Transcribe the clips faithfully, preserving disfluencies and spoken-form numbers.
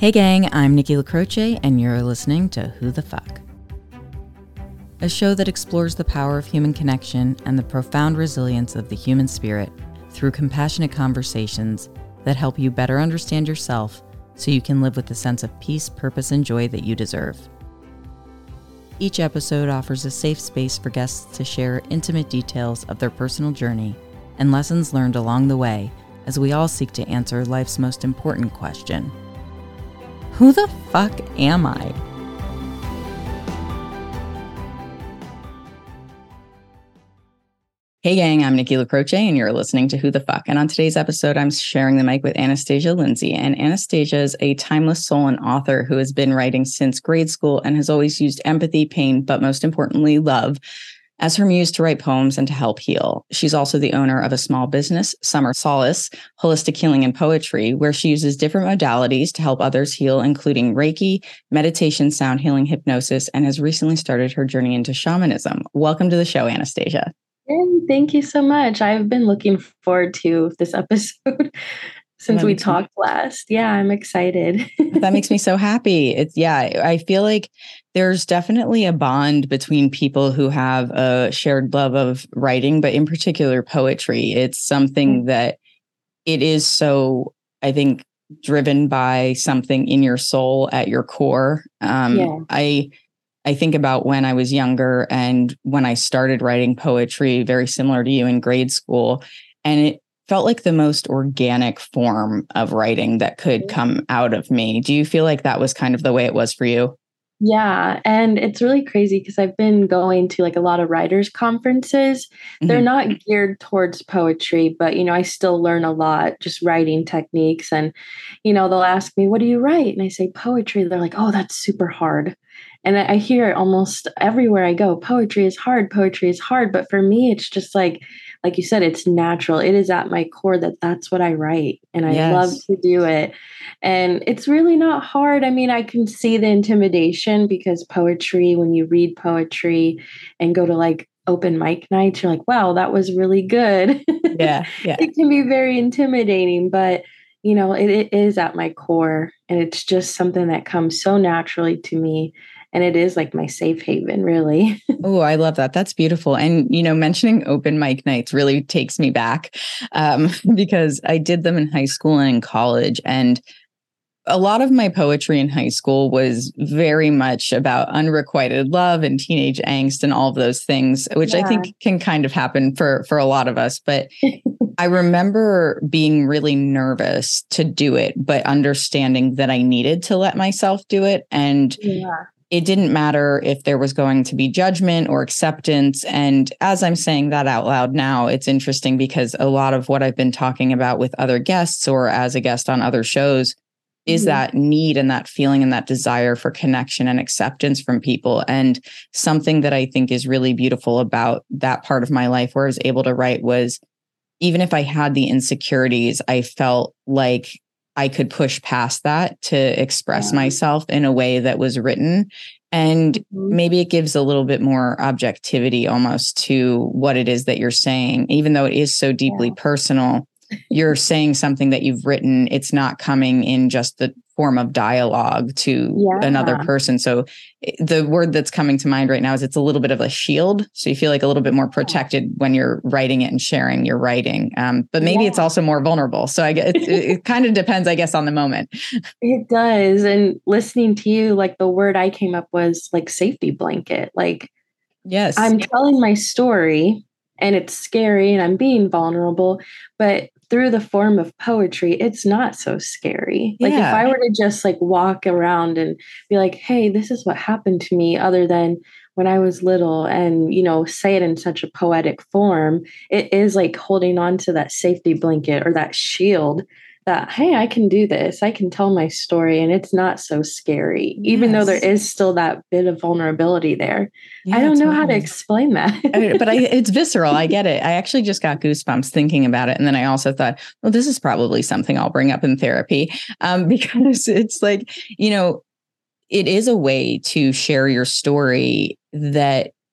Hey gang, I'm Nikki LaCroce, and you're listening to Who the Fuck? A show that explores the power of human connection and the profound resilience of the human spirit through compassionate conversations that help you better understand yourself so you can live with the sense of peace, purpose, and joy that you deserve. Each episode offers a safe space for guests to share intimate details of their personal journey and lessons learned along the way as we all seek to answer life's most important question. Who the fuck am I? Hey gang, I'm Nikki LaCroce, and you're listening to Who the Fuck? And on today's episode, I'm sharing the mic with Anastasia Lindsay. And Anastasia is a timeless soul and author who has been writing since grade school and has always used empathy, pain, but most importantly, love as her muse to write poems and to help heal. She's also the owner of a small business, Summer Solace, Holistic Healing and Poetry, where she uses different modalities to help others heal, including Reiki, meditation, sound healing, hypnosis, and has recently started her journey into shamanism. Welcome to the show, Anastasia. Hey, thank you so much. I've been looking forward to this episode since we talked last. Yeah, I'm excited. That makes me so happy. It's yeah, I feel like there's definitely a bond between people who have a shared love of writing, but in particular poetry. It's something mm-hmm. that it is so, I think, driven by something in your soul at your core. Um, yeah. I I think about when I was younger and when I started writing poetry, very similar to you in grade school, and it felt like the most organic form of writing that could come out of me. Do you feel like that was kind of the way it was for you? Yeah. And it's really crazy because I've been going to like a lot of writers' conferences. Mm-hmm. They're not geared towards poetry, but, you know, I still learn a lot, just writing techniques. And, you know, they'll ask me, what do you write? And I say poetry. They're like, oh, that's super hard. And I hear it almost everywhere I go. Poetry is hard. Poetry is hard. But for me, it's just like, like you said, it's natural. It is at my core that that's what I write. And I yes. love to do it. And it's really not hard. I mean, I can see the intimidation because poetry, when you read poetry and go to like open mic nights, you're like, wow, that was really good. Yeah. Yeah. It can be very intimidating, but you know, it, it is at my core. And it's just something that comes so naturally to me. And it is like my safe haven, really. Oh, I love that. That's beautiful. And, you know, mentioning open mic nights really takes me back um, because I did them in high school and in college. And a lot of my poetry in high school was very much about unrequited love and teenage angst and all of those things, which yeah. I think can kind of happen for, for a lot of us. But I remember being really nervous to do it, but understanding that I needed to let myself do it. And yeah. it didn't matter if there was going to be judgment or acceptance. And as I'm saying that out loud now, it's interesting because a lot of what I've been talking about with other guests or as a guest on other shows is mm-hmm. that need and that feeling and that desire for connection and acceptance from people. And something that I think is really beautiful about that part of my life where I was able to write was, even if I had the insecurities, I felt like I could push past that to express yeah. myself in a way that was written. And mm-hmm. maybe it gives a little bit more objectivity almost to what it is that you're saying, even though it is so deeply yeah. personal. You're saying something that you've written. It's not coming in just the form of dialogue to yeah. another person. So the word that's coming to mind right now is it's a little bit of a shield. So you feel like a little bit more protected when you're writing it and sharing your writing. Um, but maybe yeah. it's also more vulnerable. So I guess it, it kind of depends, I guess, on the moment. It does. And listening to you, like the word I came up was like safety blanket. Like, yes, I'm telling my story and it's scary and I'm being vulnerable, but through the form of poetry, it's not so scary. Like yeah. if I were to just like walk around and be like, hey, this is what happened to me other than when I was little and, you know, say it in such a poetic form, it is like holding on to that safety blanket or that shield that, hey, I can do this. I can tell my story and it's not so scary, yes. even though there is still that bit of vulnerability there. Yeah, I don't know totally. how to explain that. But I, it's visceral. I get it. I actually just got goosebumps thinking about it. And then I also thought, well, this is probably something I'll bring up in therapy um, because it's like, you know, it is a way to share your story that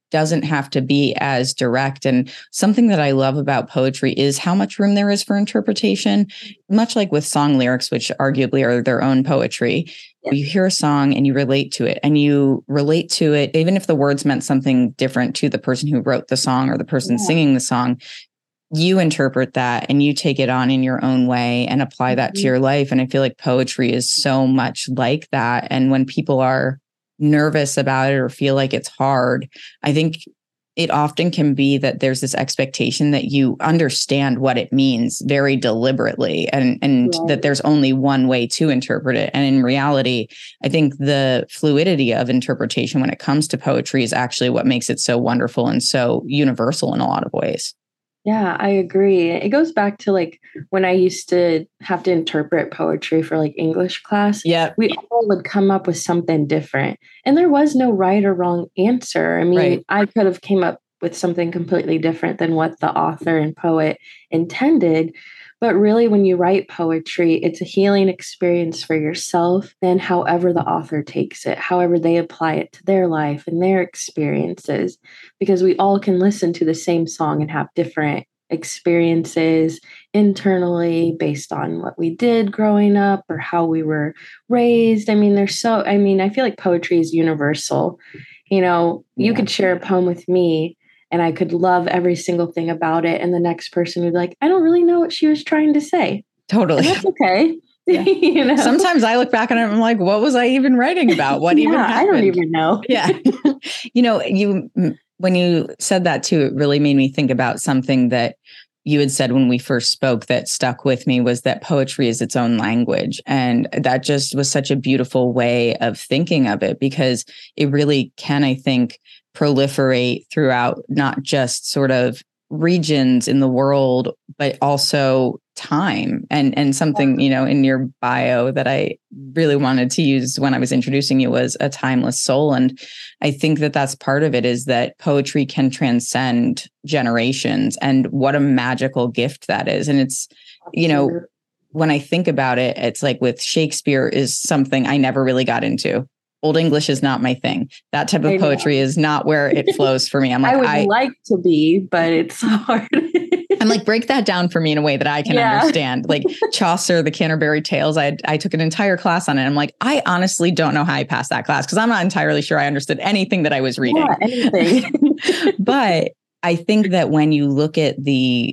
doesn't have to be as direct. And something that I love about poetry is how much room there is for interpretation, much like with song lyrics, which arguably are their own poetry. Yeah. You hear a song and you relate to it, and you relate to it, even if the words meant something different to the person who wrote the song or the person yeah. singing the song. You interpret that and you take it on in your own way and apply that mm-hmm. to your life. And I feel like poetry is so much like that. And when people are nervous about it or feel like it's hard, I think it often can be that there's this expectation that you understand what it means very deliberately, and, and right. that there's only one way to interpret it. And in reality, I think the fluidity of interpretation when it comes to poetry is actually what makes it so wonderful and so universal in a lot of ways. Yeah, I agree. It goes back to like when I used to have to interpret poetry for like English class. Yeah. We all would come up with something different. And there was no right or wrong answer. I mean, right. I could have came up with something completely different than what the author and poet intended. But really, when you write poetry, it's a healing experience for yourself, and however the author takes it, however they apply it to their life and their experiences, because we all can listen to the same song and have different experiences internally based on what we did growing up or how we were raised. I mean, there's so, I mean, I feel like poetry is universal. You know, you yeah. could share a poem with me and I could love every single thing about it. And the next person would be like, I don't really know what she was trying to say. Totally. And that's okay. Yeah. You know? Sometimes I look back on it and I'm like, what was I even writing about? What yeah, even happened? I don't even know. Yeah. You know, you, when you said that too, it really made me think about something that you had said when we first spoke that stuck with me, was that poetry is its own language. And that just was such a beautiful way of thinking of it, because it really can, I think, proliferate throughout not just sort of regions in the world, but also time. And and something, you know, in your bio that I really wanted to use when I was introducing you was a timeless soul. And I think that that's part of it, is that poetry can transcend generations, and what a magical gift that is. And it's, you know, when I think about it, it's like with Shakespeare is something I never really got into. Old English is not my thing. That type of poetry is not where it flows for me. I'm like, I would I, like to be, but it's hard. I'm like, break that down for me in a way that I can yeah. understand. Like Chaucer, the Canterbury Tales, I I took an entire class on it. I'm like, I honestly don't know how I passed that class, because I'm not entirely sure I understood anything that I was reading. Yeah, anything. But I think that when you look at the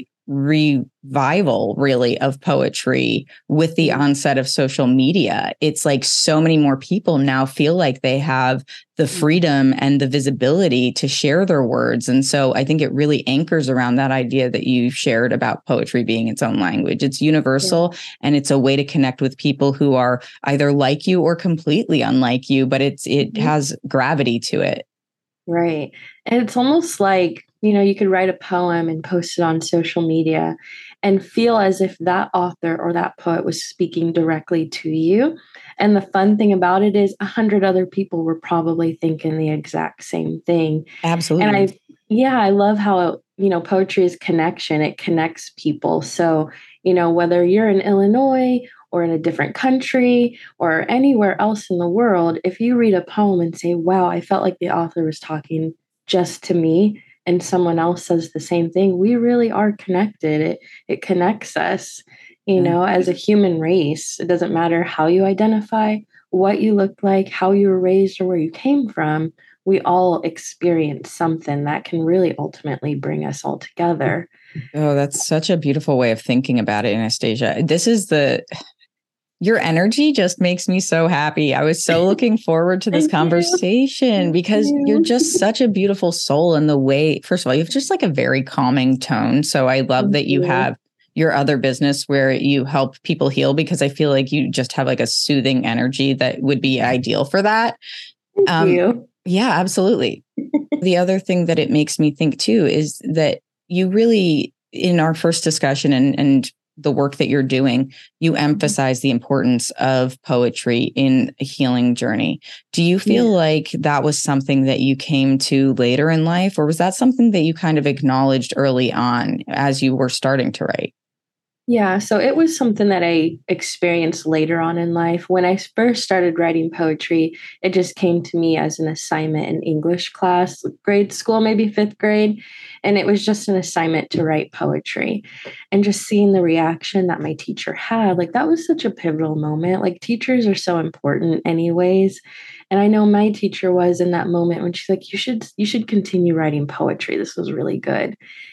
revival really of poetry with the onset of social media, it's like so many more people now feel like they have the freedom and the visibility to share their words. And so I think it really anchors around that idea that you shared about poetry being its own language. It's universal, yeah. and it's a way to connect with people who are either like you or completely unlike you, but it's it mm-hmm. has gravity to it. Right. And it's almost like, you know, you could write a poem and post it on social media and feel as if that author or that poet was speaking directly to you. And the fun thing about it is a hundred other people were probably thinking the exact same thing. Absolutely. And I, yeah, I love how, you know, poetry is connection. It connects people. So, you know, whether you're in Illinois or in a different country or anywhere else in the world, if you read a poem and say, wow, I felt like the author was talking just to me, and someone else says the same thing, we really are connected. It it connects us, you know, as a human race. It doesn't matter how you identify, what you look like, how you were raised, or where you came from. We all experience something that can really ultimately bring us all together. Oh, that's such a beautiful way of thinking about it, Anastasia. This is the... Your energy just makes me so happy. I was so looking forward to this conversation, because you. you're just such a beautiful soul in the way, first of all, you have just like a very calming tone. So I love Thank that you, you have your other business where you help people heal, because I feel like you just have like a soothing energy that would be ideal for that. Thank um, you. Yeah, absolutely. The other thing that it makes me think too is that you really, in our first discussion and, and the work that you're doing, you emphasize the importance of poetry in a healing journey. Do you feel yeah. like that was something that you came to later in life, or was that something that you kind of acknowledged early on as you were starting to write? Yeah, so it was something that I experienced later on in life. When I first started writing poetry, it just came to me as an assignment in English class, grade school, maybe fifth grade. And it was just an assignment to write poetry. And just seeing the reaction that my teacher had, like that was such a pivotal moment. Like teachers are so important anyways. And I know my teacher was in that moment when she's like, you should you should continue writing poetry. This was really good.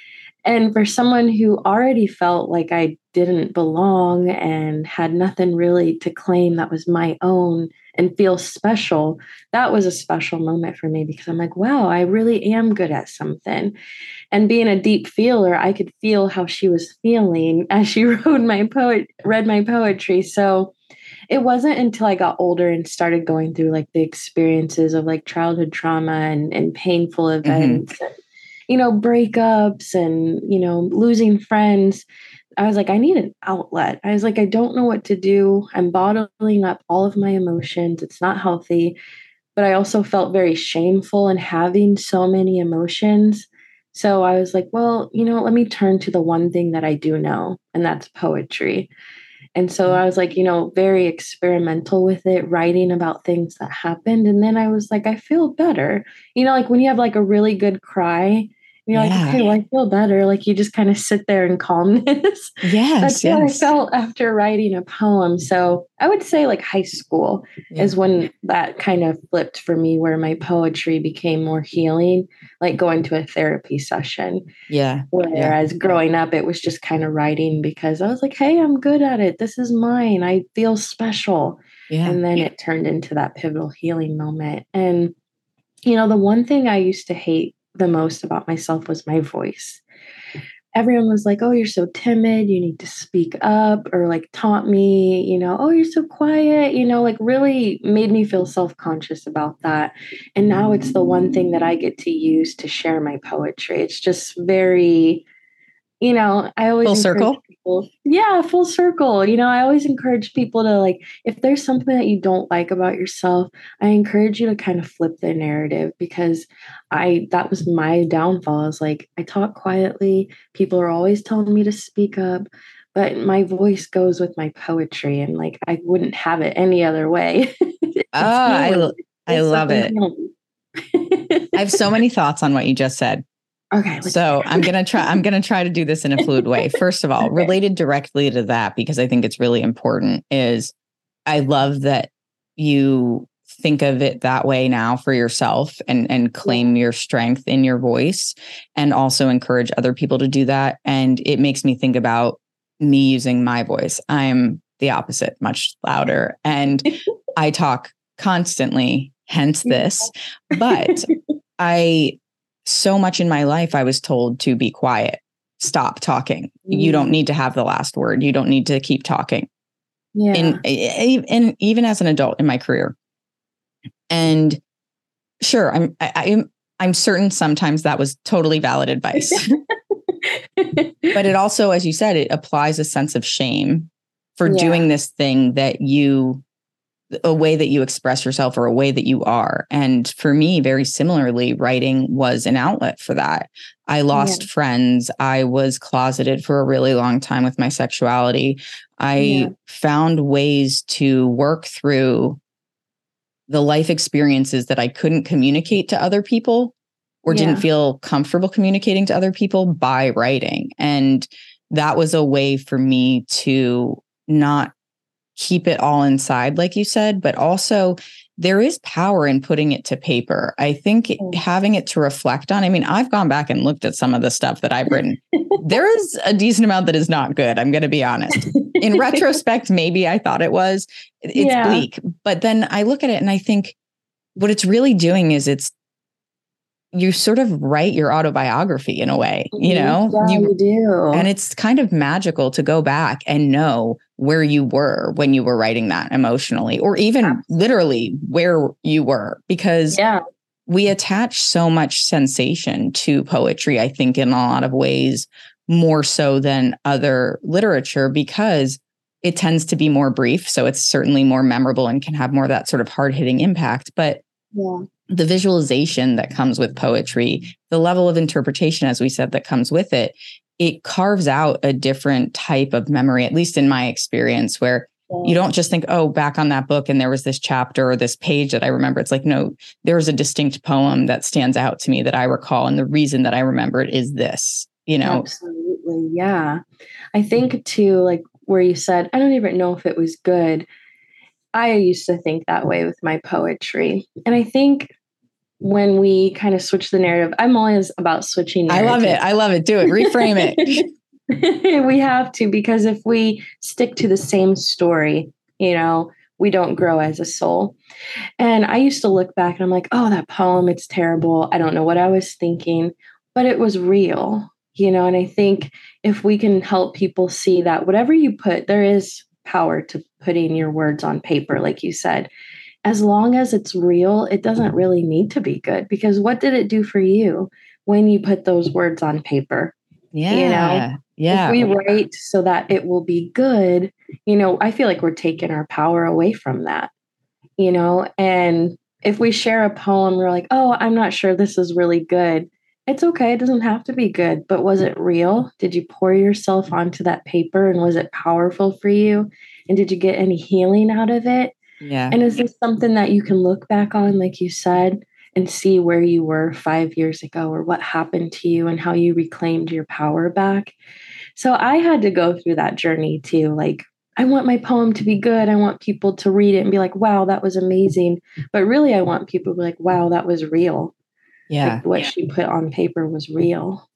And for someone who already felt like I didn't belong and had nothing really to claim that was my own and feel special, that was a special moment for me because I'm like, wow, I really am good at something. And being a deep feeler, I could feel how she was feeling as she wrote my poet, read my poetry. So it wasn't until I got older and started going through like the experiences of like childhood trauma and, and painful events. Mm-hmm. You know, breakups and, you know, losing friends. I was like, I need an outlet. I was like, I don't know what to do. I'm bottling up all of my emotions. It's not healthy. But I also felt very shameful in having so many emotions. So I was like, well, you know, let me turn to the one thing that I do know, and that's poetry. And so I was like, you know, very experimental with it, writing about things that happened. And then I was like, I feel better. You know, like when you have like a really good cry, you're yeah. like, okay, well, I feel better. Like you just kind of sit there in calmness. Yes. That's yes. what I felt after writing a poem. So I would say like high school yeah. is when that kind of flipped for me, where my poetry became more healing, like going to a therapy session. Yeah. Whereas yeah. growing up, it was just kind of writing because I was like, hey, I'm good at it. This is mine. I feel special. Yeah. And then it turned into that pivotal healing moment. And, you know, the one thing I used to hate the most about myself was my voice. Everyone was like, oh, you're so timid. You need to speak up, or like taught me, you know, oh, you're so quiet, you know, like really made me feel self-conscious about that. And now it's the one thing that I get to use to share my poetry. It's just very, you know, I always full circle. People, yeah, full circle. You know, I always encourage people to like, if there's something that you don't like about yourself, I encourage you to kind of flip the narrative, because I, that was my downfall. I was like, I talk quietly. People are always telling me to speak up, but my voice goes with my poetry, and like, I wouldn't have it any other way. Oh, I, I love it. I have so many thoughts on what you just said. Okay. So I'm going to try, I'm going to try to do this in a fluid way. First of all, okay. related directly to that, because I think it's really important, is I love that you think of it that way now for yourself, and, and claim yeah. your strength in your voice, and also encourage other people to do that. And it makes me think about me using my voice. I'm the opposite, much louder, and I talk constantly, hence this, but I, so much in my life, I was told to be quiet, stop talking. Mm. You don't need to have the last word. You don't need to keep talking. Yeah. And, and even as an adult in my career. And sure, I'm, I, I'm, I'm certain sometimes that was totally valid advice, but it also, as you said, it applies a sense of shame for yeah. doing this thing that you, a way that you express yourself, or a way that you are. And for me, very similarly, writing was an outlet for that. I lost yeah. friends. I was closeted for a really long time with my sexuality. I yeah. found ways to work through the life experiences that I couldn't communicate to other people, or yeah. didn't feel comfortable communicating to other people, by writing. And that was a way for me to not keep it all inside, like you said, but also there is power in putting it to paper. I think mm. having it to reflect on, I mean, I've gone back and looked at some of the stuff that I've written. There is a decent amount that is not good. I'm going to be honest. In retrospect, maybe I thought it was, it's yeah. bleak, but then I look at it and I think what it's really doing is it's, you sort of write your autobiography in a way, you know, yeah, you, you do. And it's kind of magical to go back and know where you were when you were writing that emotionally, or even Absolutely. literally where you were, because yeah. we attach so much sensation to poetry, I think, in a lot of ways, more so than other literature, because it tends to be more brief. So it's certainly more memorable and can have more of that sort of hard hitting impact. But yeah. the visualization that comes with poetry, the level of interpretation, as we said, that comes with it, it carves out a different type of memory, at least in my experience, where you don't just think, oh, back on that book and there was this chapter or this page that I remember. It's like, no, there was a distinct poem that stands out to me that I recall. And the reason that I remember it is this, you know? Absolutely. Yeah. I think too, like where you said, I don't even know if it was good. I used to think that way with my poetry. And I think when we kind of switch the narrative, I'm always about switching narratives. I love it. I love it. Do it. Reframe it. We have to, because if we stick to the same story, you know, we don't grow as a soul. And I used to look back and I'm like, oh, that poem, it's terrible. I don't know what I was thinking, but it was real, you know. And I think if we can help people see that whatever you put, there is power to putting your words on paper, like you said. As long as it's real, it doesn't really need to be good, because what did it do for you when you put those words on paper? Yeah. You know, yeah. If we write so that it will be good, you know, I feel like we're taking our power away from that, you know. And if we share a poem, we're like, oh, I'm not sure this is really good. It's okay. It doesn't have to be good. But was it real? Did you pour yourself onto that paper, and was it powerful for you? And did you get any healing out of it? Yeah. And is this something that you can look back on, like you said, and see where you were five years ago, or what happened to you and how you reclaimed your power back? So I had to go through that journey too. Like, I want my poem to be good. I want people to read it and be like, wow, that was amazing. But really, I want people to be like, wow, that was real. Yeah. Like what yeah. she put on paper was real.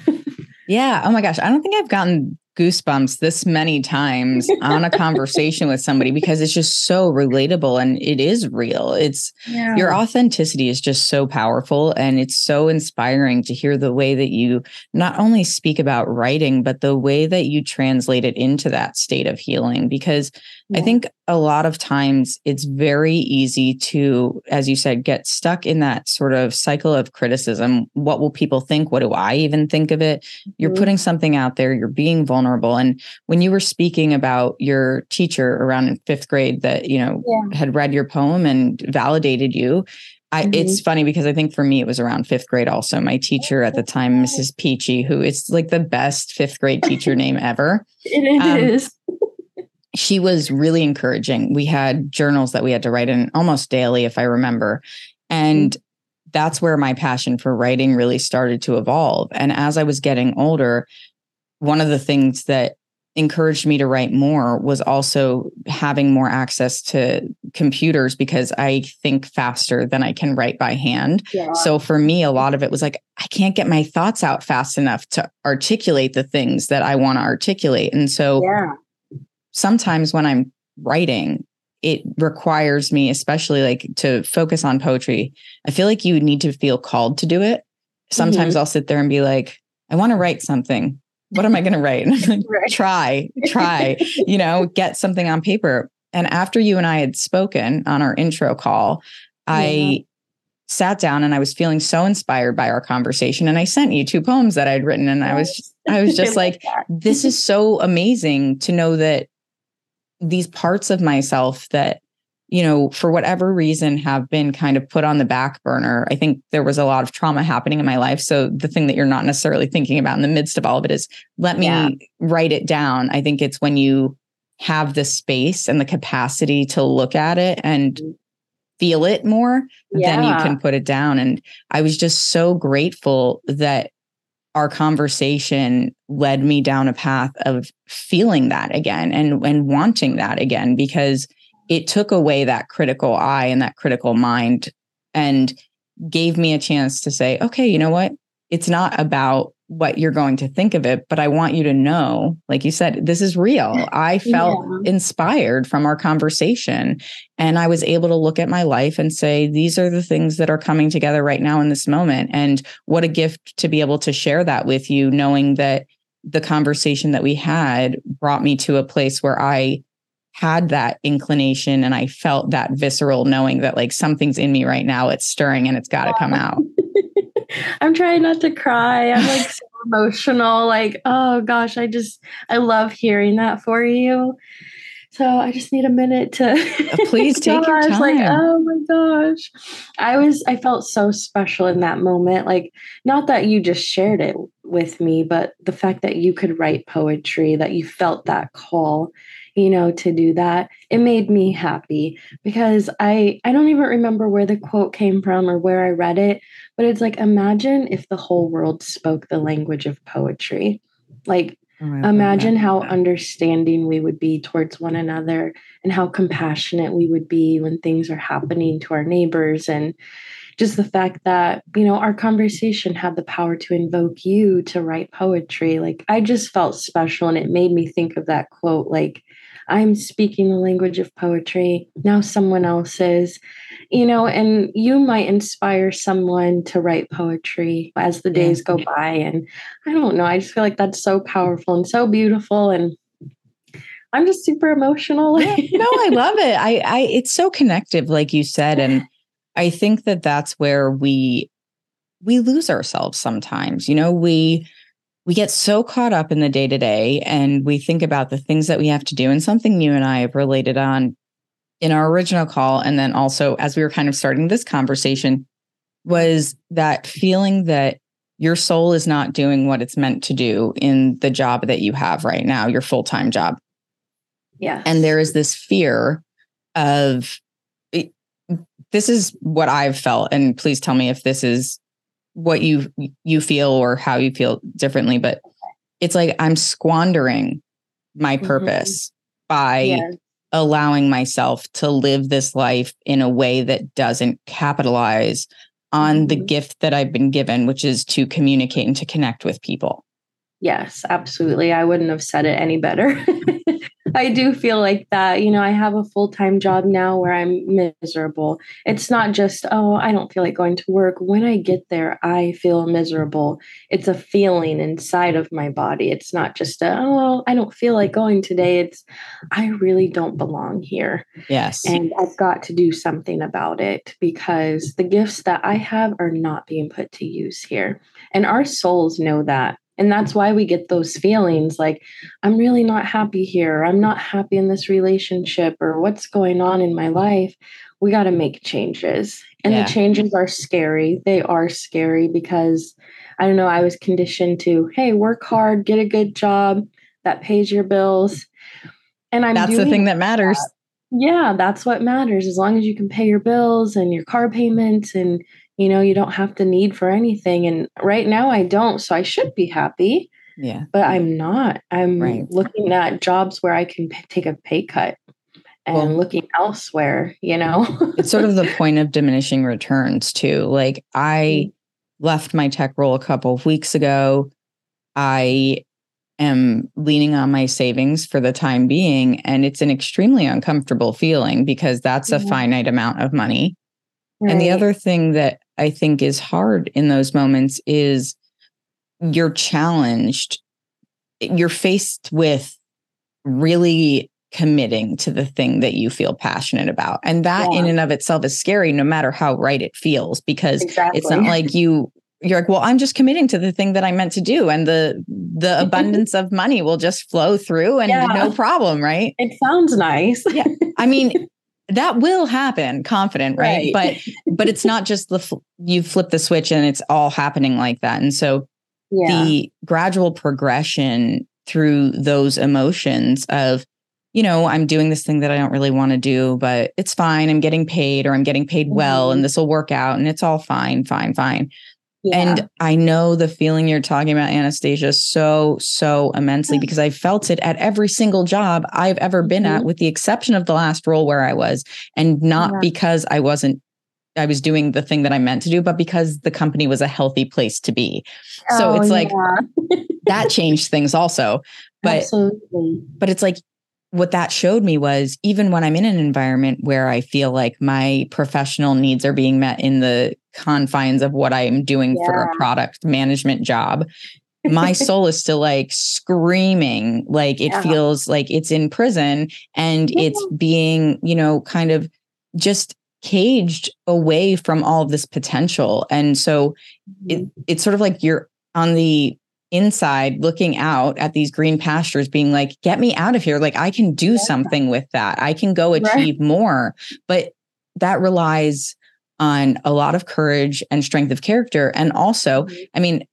Yeah. Oh my gosh. I don't think I've gotten goosebumps this many times on a conversation with somebody, because it's just so relatable and it is real. It's yeah. Your authenticity is just so powerful, and it's so inspiring to hear the way that you not only speak about writing, but the way that you translate it into that state of healing. Because yeah. I think a lot of times it's very easy to, as you said, get stuck in that sort of cycle of criticism. What will people think? What do I even think of it? You're mm-hmm. putting something out there, you're being vulnerable. And when you were speaking about your teacher around in fifth grade that, you know, yeah. had read your poem and validated you, I, mm-hmm. it's funny because I think for me, it was around fifth grade also. My teacher at the time, Missus Peachy, who is like the best fifth grade teacher name ever. It um, is. She was really encouraging. We had journals that we had to write in almost daily, if I remember. And mm-hmm. that's where my passion for writing really started to evolve. And as I was getting older, one of the things that encouraged me to write more was also having more access to computers, because I think faster than I can write by hand. Yeah. So for me, a lot of it was like, I can't get my thoughts out fast enough to articulate the things that I want to articulate. And so yeah. sometimes when I'm writing, it requires me, especially like to focus on poetry. I feel like you need to feel called to do it. Sometimes mm-hmm. I'll sit there and be like, I want to write something. What am I going to write? Right. try, try, you know, get something on paper. And after you and I had spoken on our intro call, yeah. I sat down and I was feeling so inspired by our conversation. And I sent you two poems that I'd written. And yes. I was, I was just like, this is so amazing to know that these parts of myself that, you know, for whatever reason have been kind of put on the back burner. I think there was a lot of trauma happening in my life. So the thing that you're not necessarily thinking about in the midst of all of it is, let me yeah. write it down. I think it's when you have the space and the capacity to look at it and feel it more, yeah. then you can put it down. And I was just so grateful that our conversation led me down a path of feeling that again and, and wanting that again, because it took away that critical eye and that critical mind and gave me a chance to say, okay, you know what? It's not about what you're going to think of it, but I want you to know, like you said, this is real. I felt yeah. inspired from our conversation, and I was able to look at my life and say, these are the things that are coming together right now in this moment. And what a gift to be able to share that with you, knowing that the conversation that we had brought me to a place where I had that inclination and I felt that visceral knowing that like something's in me right now, it's stirring and it's got to come out. I'm trying not to cry. I'm like so emotional. Like, oh gosh, I just, I love hearing that for you. So I just need a minute to please take gosh, your time. Like, oh my gosh. I was, I felt so special in that moment. Like, not that you just shared it with me, but the fact that you could write poetry, that you felt that call, you know, to do that, it made me happy because I I don't even remember where the quote came from or where I read it, but it's like, imagine if the whole world spoke the language of poetry. Like, Oh, I love imagine that. how understanding we would be towards one another and how compassionate we would be when things are happening to our neighbors. And just the fact that, you know, our conversation had the power to invoke you to write poetry. Like, I just felt special. And it made me think of that quote, like, I'm speaking the language of poetry. Now someone else is, you know, and you might inspire someone to write poetry as the Yeah. days go by. And I don't know, I just feel like that's so powerful and so beautiful. And I'm just super emotional. Yeah, no, I love it. I, I, it's so connective, like you said. And I think that that's where we, we lose ourselves sometimes. You know, we, we get so caught up in the day to day and we think about the things that we have to do. And something you and I have related on in our original call, and then also as we were kind of starting this conversation, was that feeling that your soul is not doing what it's meant to do in the job that you have right now, your full-time job. Yeah. And there is this fear of, this is what I've felt. And please tell me if this is what you you feel or how you feel differently. But it's like I'm squandering my purpose mm-hmm. by yeah. allowing myself to live this life in a way that doesn't capitalize on mm-hmm. the gift that I've been given, which is to communicate and to connect with people. Yes, absolutely. I wouldn't have said it any better. I do feel like that. You know, I have a full-time job now where I'm miserable. It's not just, oh, I don't feel like going to work. When I get there, I feel miserable. It's a feeling inside of my body. It's not just, a, oh, I don't feel like going today. It's, I really don't belong here. Yes. And I've got to do something about it because the gifts that I have are not being put to use here. And our souls know that. And that's why we get those feelings like, I'm really not happy here. I'm not happy in this relationship or what's going on in my life. We got to make changes. And yeah. the changes are scary. They are scary because, I don't know, I was conditioned to, hey, work hard, get a good job that pays your bills. And I'm That's doing the thing that matters. That. Yeah, that's what matters. As long as you can pay your bills and your car payments and you know, you don't have the need for anything. And right now I don't. So I should be happy. Yeah. But I'm not. I'm right. looking at jobs where I can p- take a pay cut and well, looking elsewhere, you know. It's sort of the point of diminishing returns too. Like I mm-hmm. left my tech role a couple of weeks ago. I am leaning on my savings for the time being. And it's an extremely uncomfortable feeling because that's a yeah. finite amount of money. Right. And the other thing that I think is hard in those moments is you're challenged. You're faced with really committing to the thing that you feel passionate about. And that yeah. in and of itself is scary, no matter how right it feels, because exactly. it's not like you, you're like, well, I'm just committing to the thing that I meant to do. And the, the abundance of money will just flow through and yeah. no problem. Right. It sounds nice. Yeah. I mean, that will happen, confident, right? right? But but it's not just the fl- you flip the switch and it's all happening like that. And so yeah. the gradual progression through those emotions of, you know, I'm doing this thing that I don't really want to do, but it's fine. I'm getting paid or I'm getting paid well mm-hmm. and this will work out and it's all fine, fine, fine. Yeah. And I know the feeling you're talking about, Anastasia, so, so immensely because I felt it at every single job I've ever been mm-hmm. at, with the exception of the last role where I was, and not yeah. because I wasn't, I was doing the thing that I meant to do, but because the company was a healthy place to be. Oh, so it's like yeah. that changed things also. But, Absolutely. but it's like, what that showed me was even when I'm in an environment where I feel like my professional needs are being met in the confines of what I'm doing yeah. for a product management job, my soul is still like screaming, like it yeah. feels like it's in prison and yeah. it's being, you know, kind of just caged away from all of this potential. And so mm-hmm. it, it's sort of like you're on the inside looking out at these green pastures being like, get me out of here. Like I can do yeah. something with that. I can go achieve right. more. But that relies on a lot of courage and strength of character. And also, mm-hmm. I mean,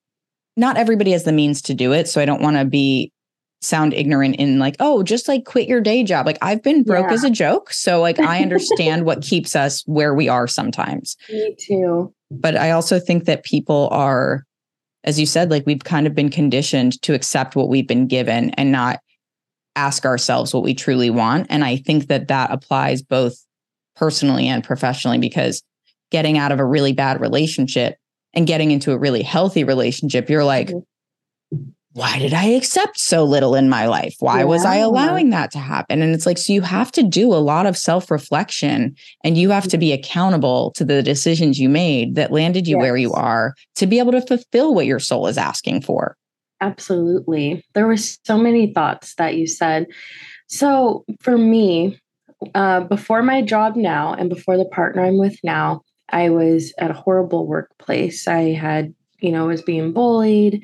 not everybody has the means to do it. So I don't want to be sound ignorant in like, oh, just like quit your day job. Like I've been broke yeah. as a joke. So like I understand what keeps us where we are sometimes. Me too. But I also think that people are, as you said, like we've kind of been conditioned to accept what we've been given and not ask ourselves what we truly want. And I think that that applies both personally and professionally, because getting out of a really bad relationship and getting into a really healthy relationship, you're like, mm-hmm. why did I accept so little in my life? Why yeah. was I allowing that to happen? And it's like, so you have to do a lot of self-reflection, and you have to be accountable to the decisions you made that landed you yes. where you are, to be able to fulfill what your soul is asking for. Absolutely. There were so many thoughts that you said. So for me, uh, before my job now and before the partner I'm with now, I was at a horrible workplace. I had, you know, was being bullied,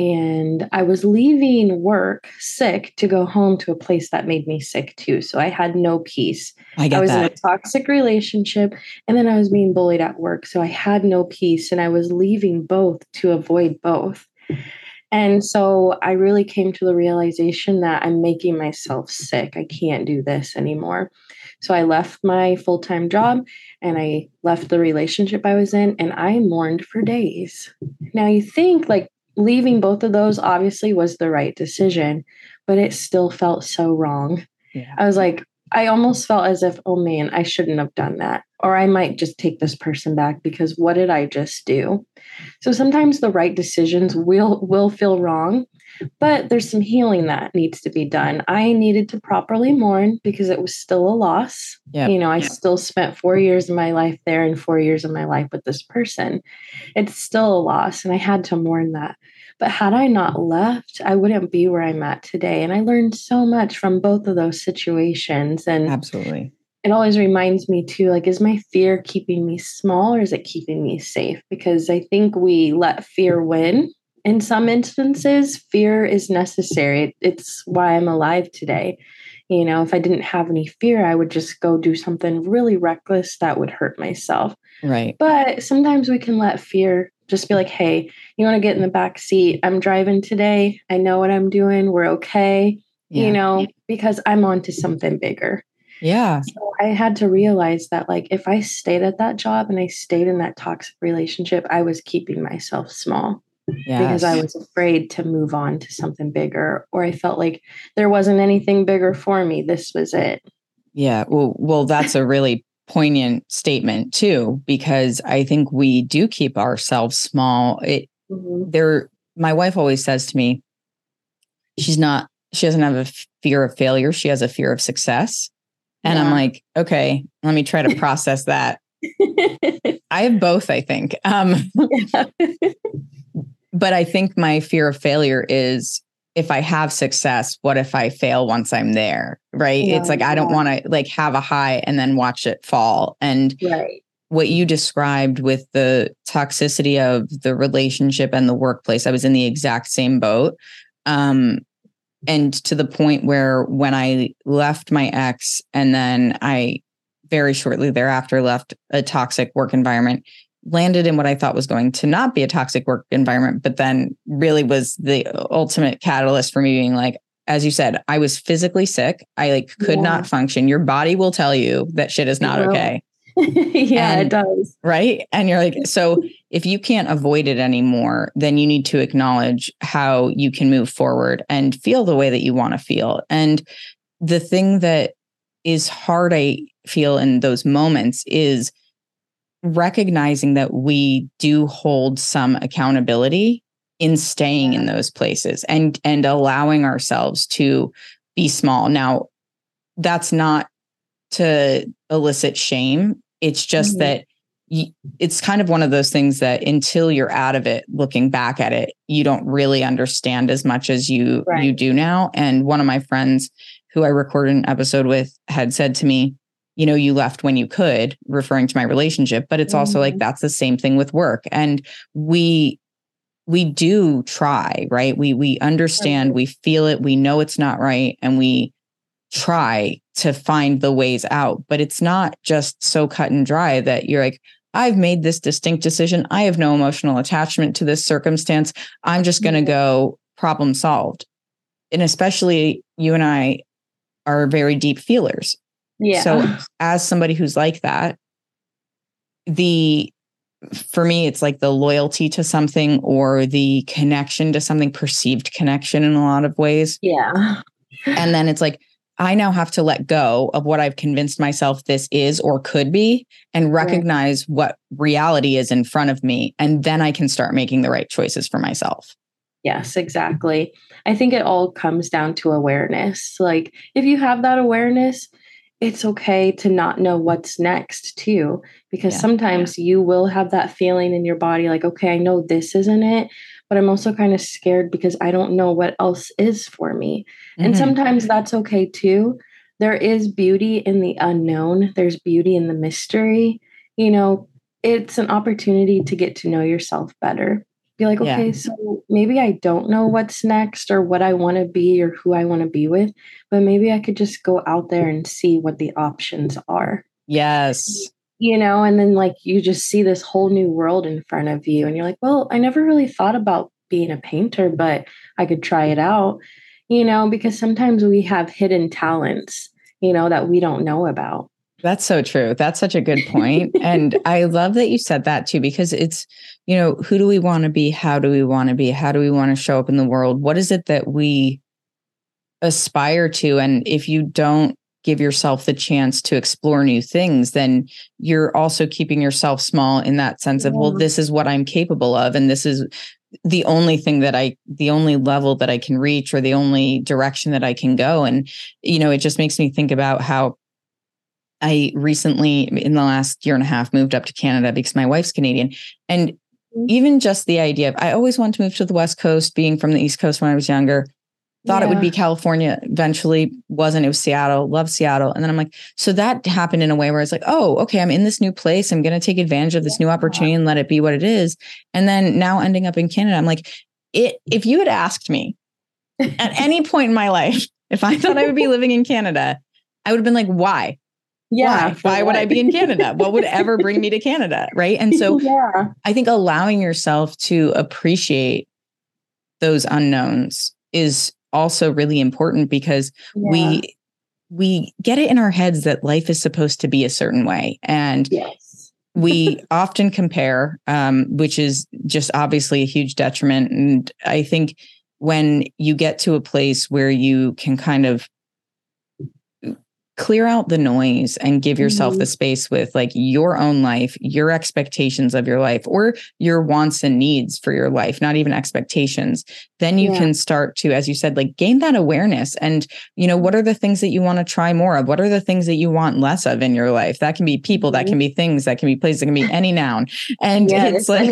and I was leaving work sick to go home to a place that made me sick too. So I had no peace. I get I was that. in a toxic relationship, and then I was being bullied at work. So I had no peace, and I was leaving both to avoid both. And so I really came to the realization that I'm making myself sick. I can't do this anymore. So I left my full-time job and I left the relationship I was in, and I mourned for days. Now you think like leaving both of those obviously was the right decision, but it still felt so wrong. Yeah. I was like, I almost felt as if, oh man, I shouldn't have done that. Or I might just take this person back, because what did I just do? So sometimes the right decisions will will feel wrong, but there's some healing that needs to be done. I needed to properly mourn because it was still a loss. Yep. You know, I Yep. still spent four years of my life there and four years of my life with this person. It's still a loss, and I had to mourn that. But had I not left, I wouldn't be where I'm at today. And I learned so much from both of those situations. And absolutely. It always reminds me too, like, is my fear keeping me small or is it keeping me safe? Because I think we let fear win. In some instances, fear is necessary. It's why I'm alive today. You know, if I didn't have any fear, I would just go do something really reckless that would hurt myself. Right. But sometimes we can let fear just be like, hey, you want to get in the back seat? I'm driving today. I know what I'm doing. We're okay. Yeah. You know, because I'm on to something bigger. Yeah. So I had to realize that, like, if I stayed at that job and I stayed in that toxic relationship, I was keeping myself small. Yes. Because I was afraid to move on to something bigger, or I felt like there wasn't anything bigger for me. This was it. Yeah. Well, well, that's a really poignant statement too, because I think we do keep ourselves small. It mm-hmm. there, my wife always says to me, she's not, she doesn't have a fear of failure. She has a fear of success. And yeah. I'm like, okay, let me try to process that. I have both, I think. Um, yeah. But I think my fear of failure is, if I have success, what if I fail once I'm there? Right. Yeah, it's like, yeah. I don't want to like have a high and then watch it fall. And right. what you described with the toxicity of the relationship and the workplace, I was in the exact same boat. Um, and to the point where when I left my ex, and then I very shortly thereafter left a toxic work environment, landed in what I thought was going to not be a toxic work environment, but then really was the ultimate catalyst for me being like, as you said, I was physically sick. I like could yeah. not function. Your body will tell you that shit is not okay. yeah, and, it does. Right. And you're like, so if you can't avoid it anymore, then you need to acknowledge how you can move forward and feel the way that you want to feel. And the thing that is hard, I feel, in those moments is recognizing that we do hold some accountability in staying yeah. in those places and, and allowing ourselves to be small. Now, that's not to elicit shame. It's just mm-hmm. that y- it's kind of one of those things that until you're out of it, looking back at it, you don't really understand as much as you, right. you do now. And one of my friends who I recorded an episode with had said to me, you know, you left when you could, referring to my relationship, but it's mm-hmm. also like, that's the same thing with work. And we, we do try, right? We, we understand, mm-hmm. we feel it, we know it's not right. And we try to find the ways out, but it's not just so cut and dry that you're like, I've made this distinct decision. I have no emotional attachment to this circumstance. I'm just going to go problem solved. And especially you and I are very deep feelers. Yeah. So as somebody who's like that, the, for me, it's like the loyalty to something or the connection to something, perceived connection in a lot of ways. Yeah. And then it's like, I now have to let go of what I've convinced myself this is or could be and recognize right. what reality is in front of me. And then I can start making the right choices for myself. Yes, exactly. I think it all comes down to awareness. Like if you have that awareness, it's okay to not know what's next too, because yeah. sometimes yeah. you will have that feeling in your body like, okay, I know this isn't it, but I'm also kind of scared because I don't know what else is for me. Mm-hmm. And sometimes that's okay too. There is beauty in the unknown. There's beauty in the mystery. You know, it's an opportunity to get to know yourself better. Be like, okay, yeah. so maybe I don't know what's next or what I want to be or who I want to be with, but maybe I could just go out there and see what the options are. Yes. You know, and then like you just see this whole new world in front of you and you're like, well, I never really thought about being a painter, but I could try it out, you know, because sometimes we have hidden talents, you know, that we don't know about. That's so true. That's such a good point. And I love that you said that too, because it's, you know, who do we want to be? How do we want to be? How do we want to show up in the world? What is it that we aspire to? And if you don't give yourself the chance to explore new things, then you're also keeping yourself small in that sense of, yeah. well, this is what I'm capable of. And this is the only thing that I, the only level that I can reach or the only direction that I can go. And, you know, it just makes me think about how I recently, in the last year and a half, moved up to Canada because my wife's Canadian. And even just the idea of, I always wanted to move to the West Coast, being from the East Coast when I was younger, thought yeah. it would be California, eventually wasn't. It was Seattle, love Seattle. And then I'm like, so that happened in a way where it's like, oh, okay, I'm in this new place. I'm going to take advantage of this yeah. new opportunity and let it be what it is. And then now ending up in Canada, I'm like, it, if you had asked me at any point in my life, if I thought I would be living in Canada, I would have been like, why? Yeah. Why, Why would I be in Canada? What would ever bring me to Canada? Right. And so yeah. I think allowing yourself to appreciate those unknowns is also really important because yeah. we we get it in our heads that life is supposed to be a certain way. And yes. we often compare, um, which is just obviously a huge detriment. And I think when you get to a place where you can kind of clear out the noise and give yourself mm-hmm. the space with like your own life, your expectations of your life, or your wants and needs for your life, not even expectations, then you yeah. can start to, as you said, like gain that awareness. And, you know, what are the things that you want to try more of? What are the things that you want less of in your life? That can be people, mm-hmm. that can be things, that can be places, that can be any noun. And yeah, it's like,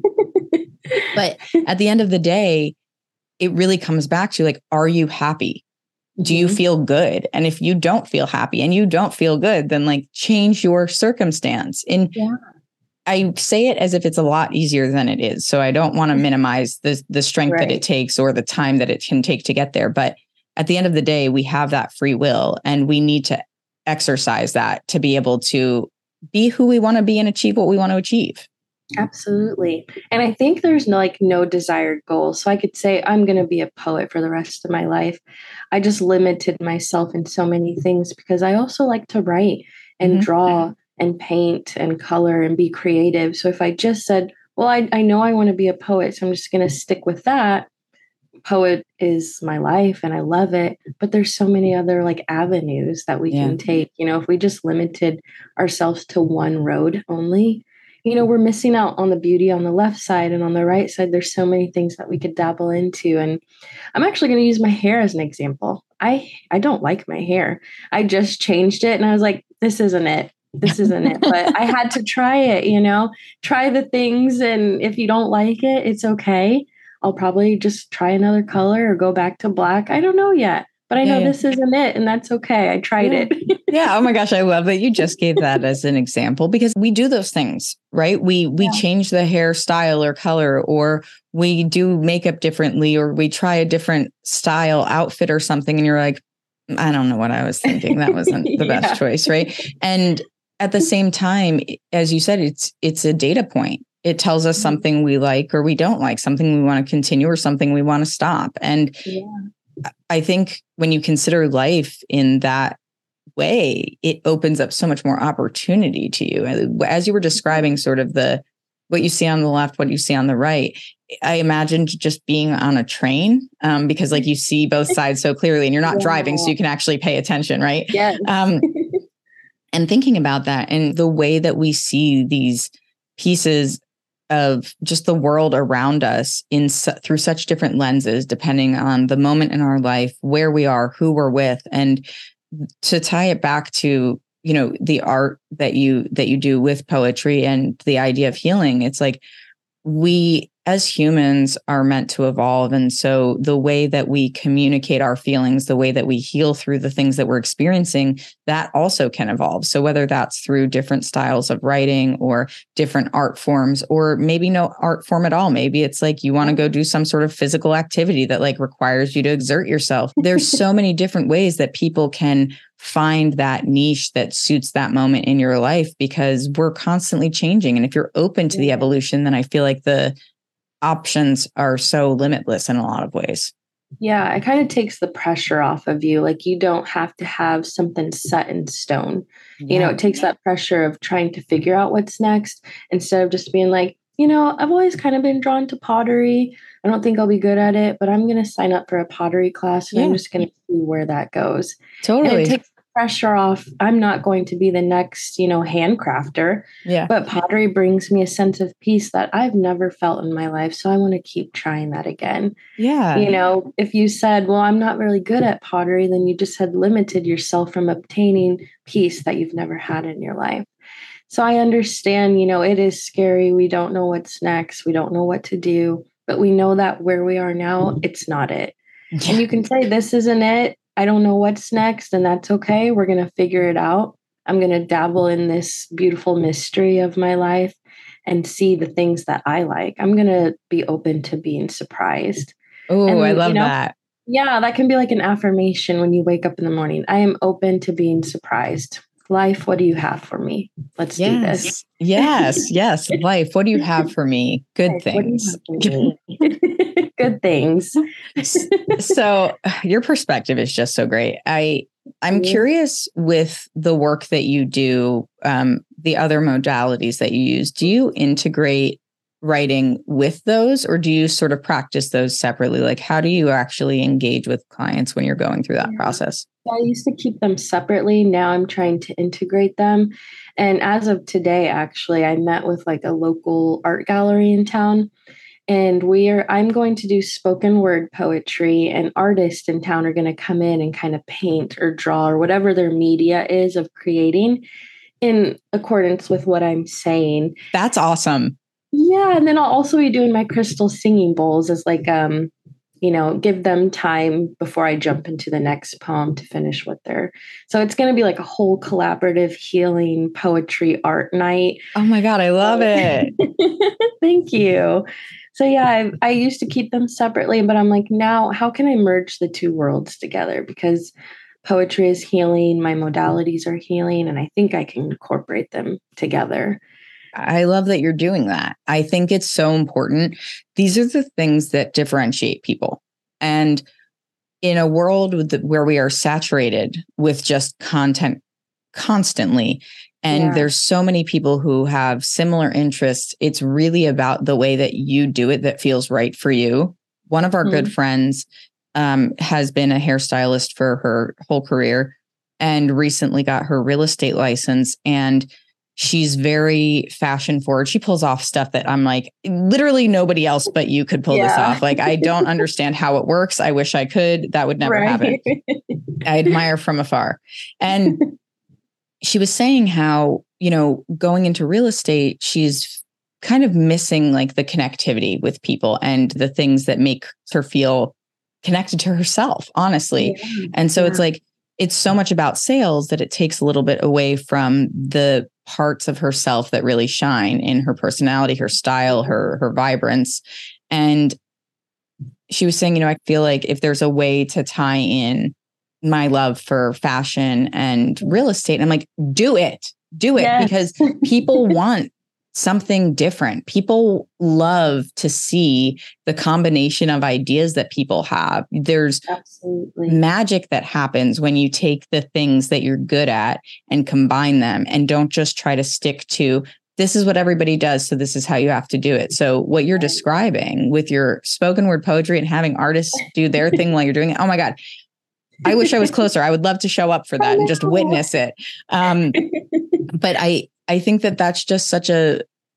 but at the end of the day, it really comes back to like, are you happy? Do you feel good? And if you don't feel happy and you don't feel good, then like change your circumstance. And yeah. I say it as if it's a lot easier than it is. So I don't want to minimize the, the strength right. that it takes or the time that it can take to get there. But at the end of the day, we have that free will and we need to exercise that to be able to be who we want to be and achieve what we want to achieve. Absolutely. And I think there's no, like no desired goal. So I could say I'm going to be a poet for the rest of my life. I just limited myself in so many things because I also like to write and mm-hmm. draw and paint and color and be creative. So if I just said, well, I, I know I want to be a poet, so I'm just going to stick with that. Poet is my life and I love it. But there's so many other like avenues that we yeah. can take. You know, if we just limited ourselves to one road only, you know, we're missing out on the beauty on the left side and on the right side. There's so many things that we could dabble into. And I'm actually going to use my hair as an example. I, I don't like my hair. I just changed it and I was like, this isn't it. This isn't it. But I had to try it, you know, try the things. And if you don't like it, it's okay. I'll probably just try another color or go back to black. I don't know yet. But I know yeah, yeah. this isn't it, and that's okay. I tried yeah. it. yeah. Oh my gosh, I love that you just gave that as an example because we do those things, right? We we yeah. change the hairstyle or color, or we do makeup differently, or we try a different style outfit or something, and you're like, I don't know what I was thinking. That wasn't the yeah. best choice, right? And at the same time, as you said, it's it's a data point. It tells us something we like or we don't like, something we want to continue or something we want to stop. And yeah. I think when you consider life in that way, it opens up so much more opportunity to you. As you were describing sort of the what you see on the left, what you see on the right, I imagined just being on a train um, because like you see both sides so clearly and you're not yeah. driving, so you can actually pay attention, right? Yes. Um, and thinking about that and the way that we see these pieces of just the world around us in su- through such different lenses, depending on the moment in our life, where we are, who we're with, and to tie it back to, you know, the art that you that you do with poetry and the idea of healing. It's like we as humans are meant to evolve. And so the way that we communicate our feelings, the way that we heal through the things that we're experiencing, that also can evolve. So whether that's through different styles of writing or different art forms, or maybe no art form at all. Maybe it's like you want to go do some sort of physical activity that like requires you to exert yourself. There's so many different ways that people can find that niche that suits that moment in your life, because we're constantly changing. And if you're open to the evolution, then I feel like the options are so limitless in a lot of ways. Yeah, it kind of takes the pressure off of you. Like you don't have to have something set in stone. Yeah. You know, it takes that pressure of trying to figure out what's next instead of just being like, you know, I've always kind of been drawn to pottery. I don't think I'll be good at it, but I'm going to sign up for a pottery class and yeah. I'm just going to see where that goes. Totally. And it takes the pressure off. I'm not going to be the next, you know, handcrafter. Yeah. But pottery brings me a sense of peace that I've never felt in my life. So I want to keep trying that again. Yeah. You know, if you said, well, I'm not really good at pottery, then you just had limited yourself from obtaining peace that you've never had in your life. So I understand, you know, it is scary. We don't know what's next. We don't know what to do, but we know that where we are now, it's not it. Yeah. And you can say, this isn't it. I don't know what's next. And that's okay. We're going to figure it out. I'm going to dabble in this beautiful mystery of my life and see the things that I like. I'm going to be open to being surprised. Oh, I love you know, that. Yeah, that can be like an affirmation when you wake up in the morning. I am open to being surprised. Life, what do you have for me? Let's yes. do this. Yes, yes. Life, what do you have for me? Good Life, things. Me? Good things. So your perspective is just so great. I, I'm curious with the work that you do, um, the other modalities that you use, do you integrate writing with those, or do you sort of practice those separately? Like, how do you actually engage with clients when you're going through that yeah. process? I used to keep them separately. Now I'm trying to integrate them. And as of today, actually, I met with like a local art gallery in town. And we are, I'm going to do spoken word poetry, and artists in town are going to come in and kind of paint or draw or whatever their media is of creating in accordance with what I'm saying. That's awesome. Yeah. And then I'll also be doing my crystal singing bowls as like, um, you know, give them time before I jump into the next poem to finish what they're. So it's going to be like a whole collaborative healing poetry art night. Oh my God, I love it. Thank you. So yeah, I, I used to keep them separately, but I'm like, now how can I merge the two worlds together? Because poetry is healing, my modalities are healing, and I think I can incorporate them together. I love that you're doing that. I think it's so important. These are the things that differentiate people. And in a world with the, where we are saturated with just content constantly, and yeah. there's so many people who have similar interests, it's really about the way that you do it that feels right for you. One of our mm-hmm. good friends um, has been a hairstylist for her whole career and recently got her real estate license. And she's very fashion forward. She pulls off stuff that I'm like, literally nobody else but you could pull yeah. this off. Like, I don't understand how it works. I wish I could. That would never right. happen. I admire from afar. And she was saying how, you know, going into real estate, she's kind of missing like the connectivity with people and the things that make her feel connected to herself, honestly. Yeah. And so yeah. it's like, it's so much about sales that it takes a little bit away from the parts of herself that really shine in her personality, her style, her, her vibrance. And she was saying, you know, I feel like if there's a way to tie in my love for fashion and real estate, I'm like, do it, do it, Yes. because people want something different. People love to see the combination of ideas that people have. There's Absolutely magic that happens when you take the things that you're good at and combine them, and don't just try to stick to, this is what everybody does, so this is how you have to do it. So what you're describing with your spoken word poetry and having artists do their thing while you're doing it, oh my God, I wish I was closer. I would love to show up for that and just witness it. Um, but I, I think that that's just such a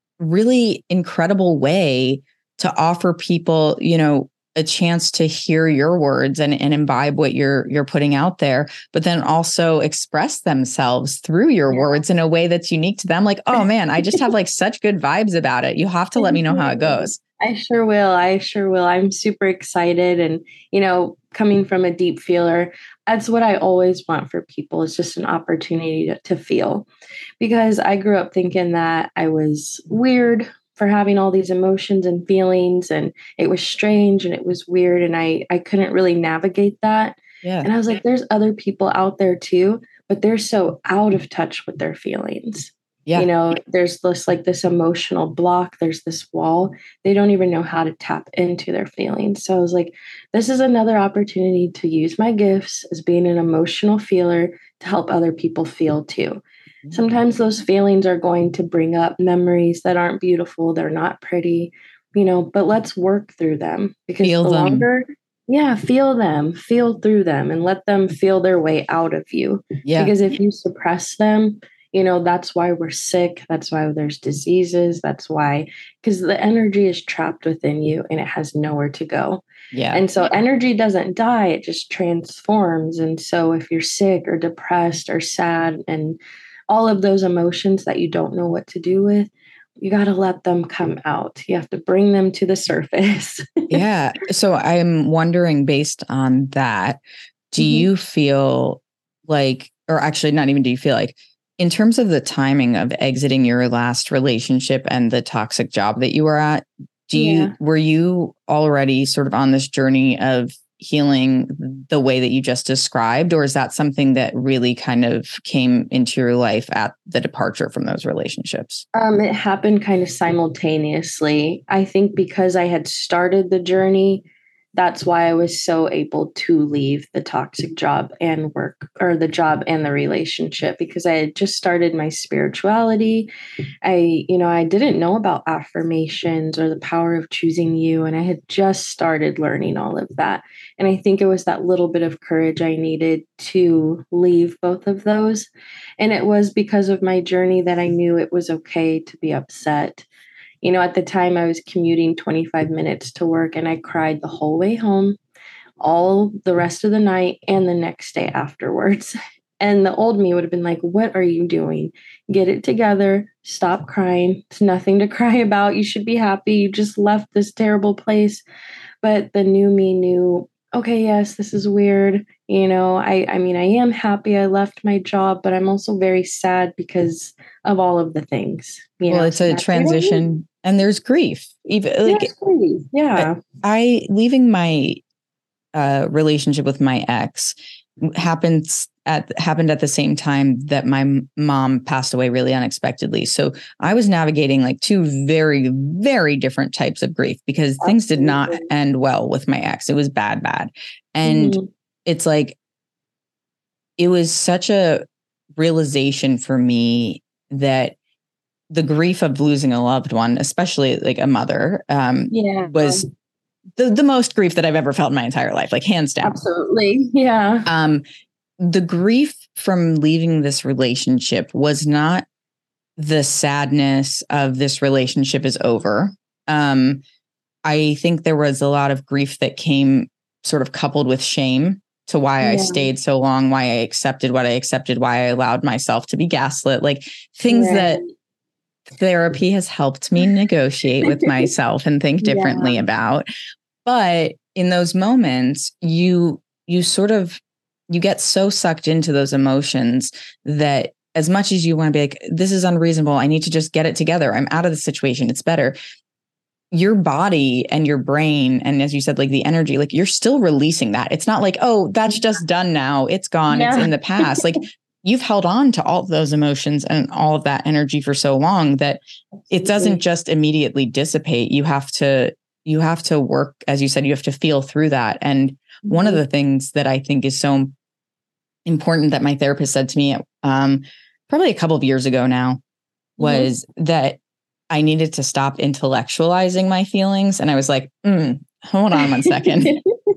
really incredible way to offer people, you know, a chance to hear your words and, and imbibe what you're you're putting out there, but then also express themselves through your yeah. words in a way that's unique to them. Like, oh man, I just have like such good vibes about it. You have to let me know how it goes. I sure will. I sure will. I'm super excited. And, you know, coming from a deep feeler, that's what I always want for people, is just an opportunity to, to feel. Because I grew up thinking that I was weird for having all these emotions and feelings, and it was strange and it was weird, and I, I couldn't really navigate that. Yeah. And I was like, there's other people out there too, but they're so out of touch with their feelings. Yeah. You know, there's this like this emotional block, there's this wall. They don't even know how to tap into their feelings. So I was like, this is another opportunity to use my gifts as being an emotional feeler to help other people feel too. Sometimes those feelings are going to bring up memories that aren't beautiful. They're not pretty, you know, but let's work through them, because feel the them. longer, yeah, feel them, feel through them, and let them feel their way out of you. Yeah. Because if you suppress them, you know, that's why we're sick. That's why there's diseases. That's why, because the energy is trapped within you and it has nowhere to go. Yeah. And so energy doesn't die, it just transforms. And so if you're sick or depressed or sad and all of those emotions that you don't know what to do with, you got to let them come out. You have to bring them to the surface. Yeah. So I'm wondering, based on that, do mm-hmm. you feel like, or actually not even do you feel like, in terms of the timing of exiting your last relationship and the toxic job that you were at, do you, yeah. were you already sort of on this journey of healing the way that you just described, or is that something that really kind of came into your life at the departure from those relationships? Um, it happened kind of simultaneously. I think because I had started the journey, that's why I was so able to leave the toxic job and work, or the job and the relationship, because I had just started my spirituality. I, you know, I didn't know about affirmations or the power of choosing you. And I had just started learning all of that. And I think it was that little bit of courage I needed to leave both of those. And it was because of my journey that I knew it was okay to be upset. You know, at the time I was commuting twenty-five minutes to work, and I cried the whole way home, all the rest of the night and the next day afterwards. And the old me would have been like, what are you doing? Get it together. Stop crying. It's nothing to cry about. You should be happy. You just left this terrible place. But the new me knew, okay, yes, this is weird. You know, I, I mean, I am happy I left my job, but I'm also very sad because of all of the things. You well, know, it's a transition, and there's grief. Even like, there's grief. Yeah. I, I leaving my uh, relationship with my ex happens at happened at the same time that my m- mom passed away really unexpectedly. So I was navigating like two very, very different types of grief, because Absolutely. Things did not end well with my ex. It was bad, bad. And mm-hmm. it's like, it was such a realization for me that the grief of losing a loved one, especially like a mother, um, yeah. was the, the most grief that I've ever felt in my entire life, like hands down. Absolutely. Yeah. Um, the grief from leaving this relationship was not the sadness of this relationship is over. Um, I think there was a lot of grief that came sort of coupled with shame to why yeah. I stayed so long, why I accepted what I accepted, why I allowed myself to be gaslit, like things right. that therapy has helped me negotiate with myself and think differently yeah. about. But in those moments, you, you sort of, you get so sucked into those emotions that as much as you want to be like, this is unreasonable, I need to just get it together, I'm out of the situation, it's better. Your body and your brain, and as you said, like the energy, like you're still releasing that. It's not like, oh, that's just done now, it's gone, yeah. it's in the past. Like you've held on to all of those emotions and all of that energy for so long that it doesn't just immediately dissipate. You have to, you have to work, as you said, you have to feel through that. And mm-hmm. one of the things that I think is so important that my therapist said to me, um, probably a couple of years ago now, was mm-hmm. that I needed to stop intellectualizing my feelings. And I was like, mm, hold on one second.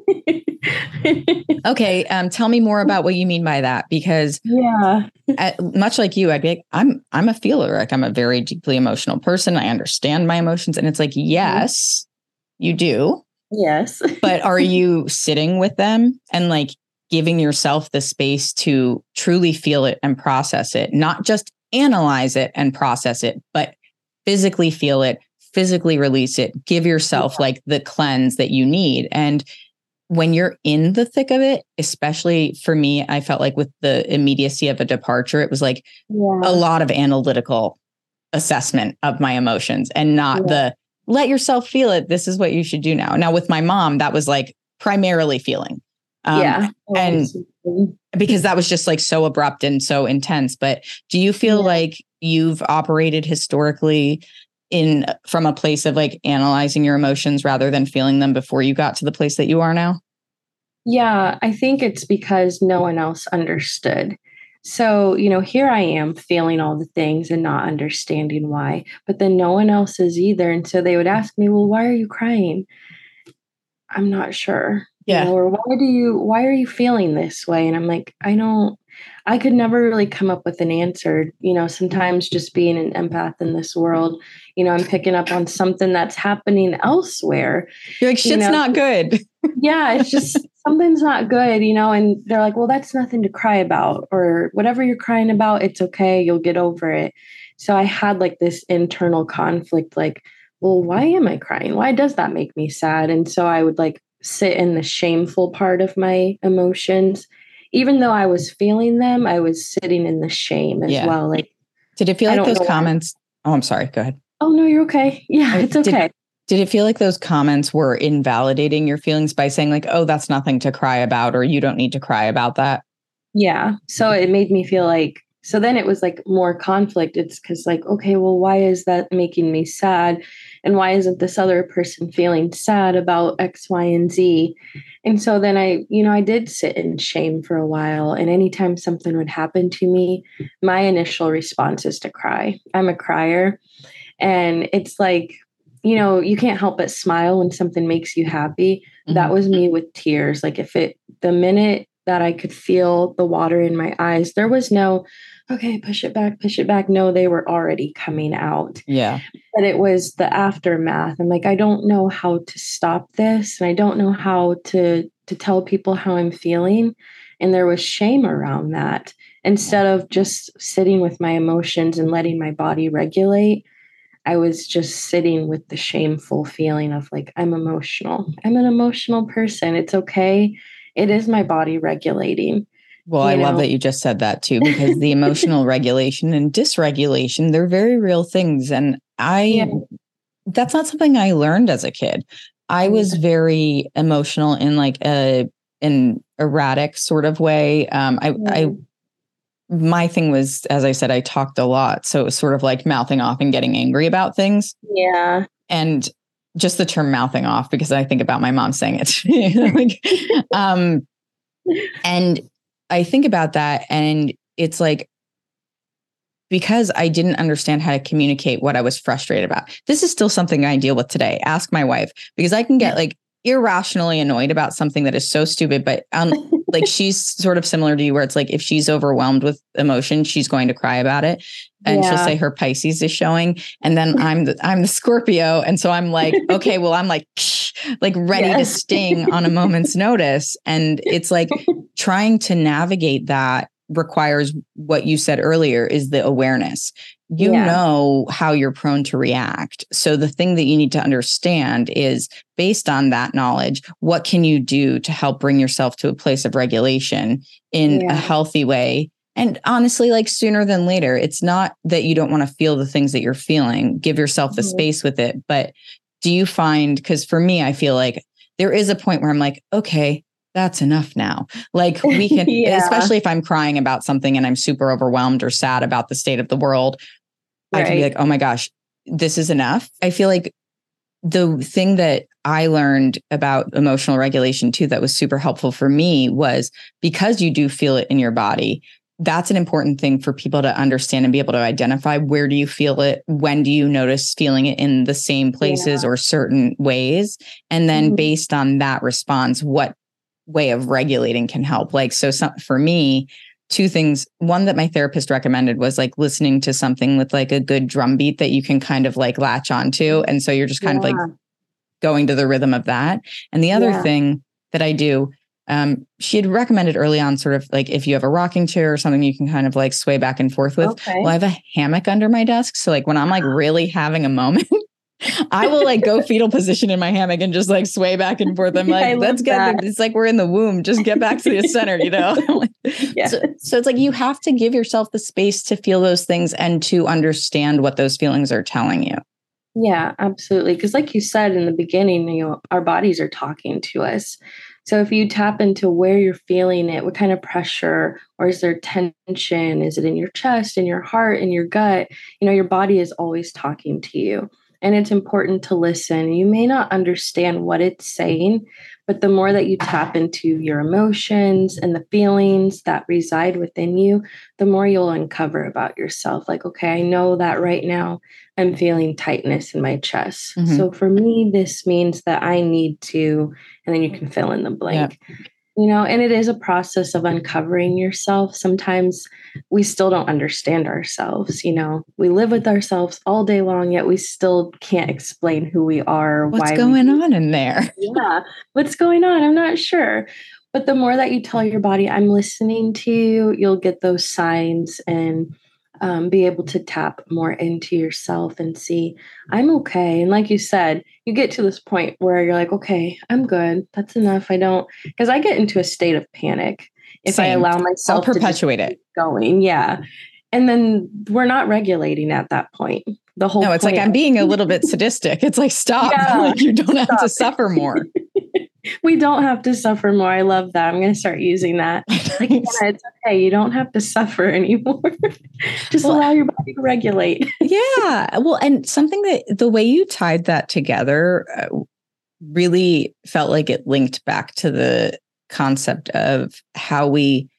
Okay. Um, tell me more about what you mean by that, because yeah, at, much like you, I'd be like, I'm, I'm a feeler. Like I'm a very deeply emotional person. I understand my emotions. And it's like, yes, you do. Yes. But are you sitting with them and like giving yourself the space to truly feel it and process it, not just analyze it and process it, but physically feel it, physically release it, give yourself yeah. like the cleanse that you need. And when you're in the thick of it, especially for me, I felt like with the immediacy of a departure, it was like yeah. a lot of analytical assessment of my emotions and not yeah. the let yourself feel it. This is what you should do now. Now with my mom, that was like primarily feeling. Um, yeah. And because that was just like so abrupt and so intense. But do you feel yeah. like you've operated historically in from a place of like analyzing your emotions rather than feeling them before you got to the place that you are now? Yeah, I think it's because no one else understood. So, you know, here I am feeling all the things and not understanding why, but then no one else is either. And so they would ask me, well, why are you crying? I'm not sure. Yeah. You know, or why do you, why are you feeling this way? And I'm like, I don't, I could never really come up with an answer. You know, sometimes just being an empath in this world, you know, I'm picking up on something that's happening elsewhere. You're like, shit's you know? not good. Yeah, it's just something's not good, you know, and they're like, well, that's nothing to cry about, or whatever you're crying about, it's okay. You'll get over it. So I had like this internal conflict, like, well, why am I crying? Why does that make me sad? And so I would like sit in the shameful part of my emotions. Even though I was feeling them, I was sitting in the shame as yeah. well. Like, did it feel like those comments? Why. Oh, I'm sorry. Go ahead. Oh, no, you're okay. Yeah, it's okay. Did, did it feel like those comments were invalidating your feelings by saying like, oh, that's nothing to cry about, or you don't need to cry about that? Yeah. So it made me feel like, so then it was like more conflict. It's because like, okay, well, why is that making me sad? And why isn't this other person feeling sad about X, Y, and Z? And so then I, you know, I did sit in shame for a while. And anytime something would happen to me, my initial response is to cry. I'm a crier. And it's like, you know, you can't help but smile when something makes you happy. Mm-hmm. That was me with tears. Like if it, the minute that I could feel the water in my eyes, there was no, okay, push it back, push it back. No, they were already coming out. Yeah. But it was the aftermath. I'm like, I don't know how to stop this. And I don't know how to, to tell people how I'm feeling. And there was shame around that. Instead of just sitting with my emotions and letting my body regulate, I was just sitting with the shameful feeling of like, I'm emotional. I'm an emotional person. It's okay. It is my body regulating. Well, I know? love that you just said that too, because the emotional regulation and dysregulation, they're very real things. And I, yeah. that's not something I learned as a kid. I was very emotional in like a, an erratic sort of way. Um, I, yeah. I, my thing was, as I said, I talked a lot. So it was sort of like mouthing off and getting angry about things. Yeah. And just the term mouthing off, because I think about my mom saying it. like, um, and I think about that, and it's like, because I didn't understand how to communicate what I was frustrated about. This is still something I deal with today. Ask my wife, because I can get like irrationally annoyed about something that is so stupid, but um, like she's sort of similar to you, where it's like, if she's overwhelmed with emotion, she's going to cry about it. And yeah. she'll say her Pisces is showing. And then I'm the, I'm the Scorpio. And so I'm like, okay, well, I'm like, like ready yes. to sting on a moment's notice. And it's like trying to navigate that requires what you said earlier, is the awareness. You yeah. know how you're prone to react. So the thing that you need to understand is, based on that knowledge, what can you do to help bring yourself to a place of regulation in yeah. a healthy way? And honestly, like sooner than later. It's not that you don't want to feel the things that you're feeling. Give yourself the mm-hmm. space with it. But do you find, because for me, I feel like there is a point where I'm like, okay, that's enough now. Like we can, yeah. especially if I'm crying about something and I'm super overwhelmed or sad about the state of the world, right. I can be like, oh my gosh, this is enough. I feel like the thing that I learned about emotional regulation too, that was super helpful for me, was because you do feel it in your body. That's an important thing for people to understand and be able to identify. Where do you feel it? When do you notice feeling it in the same places yeah. or certain ways? And then mm-hmm. based on that response, what way of regulating can help? Like, so some, for me, two things. One that my therapist recommended was like listening to something with like a good drum beat that you can kind of like latch onto. And so you're just kind yeah. of like going to the rhythm of that. And the other yeah. thing that I do, um, she had recommended early on, sort of like if you have a rocking chair or something, you can kind of like sway back and forth with. Okay. Well, I have a hammock under my desk. So like when I'm like really having a moment, I will like go fetal position in my hammock and just like sway back and forth. I'm like, let's get, it's like we're in the womb. Just get back to the center, you know? yeah. so, so it's like you have to give yourself the space to feel those things and to understand what those feelings are telling you. Yeah, absolutely. Because like you said in the beginning, you know, our bodies are talking to us. So if you tap into where you're feeling it, what kind of pressure, or is there tension? Is it in your chest, in your heart, in your gut? You know, your body is always talking to you. And it's important to listen. You may not understand what it's saying, but the more that you tap into your emotions and the feelings that reside within you, the more you'll uncover about yourself. Like, okay, I know that right now I'm feeling tightness in my chest. Mm-hmm. So for me, this means that I need to, and then you can fill in the blank. Yep. You know, and it is a process of uncovering yourself. Sometimes we still don't understand ourselves. You know, we live with ourselves all day long, yet we still can't explain who we are. What's why going we, on in there? Yeah. What's going on? I'm not sure. But the more that you tell your body, I'm listening to you, you'll get those signs and um, be able to tap more into yourself and see, I'm okay. And like you said, you get to this point where you're like, okay, I'm good. That's enough. I don't, because I get into a state of panic if Same. I allow myself I'll perpetuate to it going. Yeah. And then we're not regulating at that point. The whole No, it's point like I'm being a little bit sadistic. It's like, stop. Yeah, like you don't stop. have to suffer more. We don't have to suffer more. I love that. I'm going to start using that. Like, yeah, it's okay. You don't have to suffer anymore. Just well, allow your body to regulate. Yeah. Well, and something that the way you tied that together uh, really felt like it linked back to the concept of how we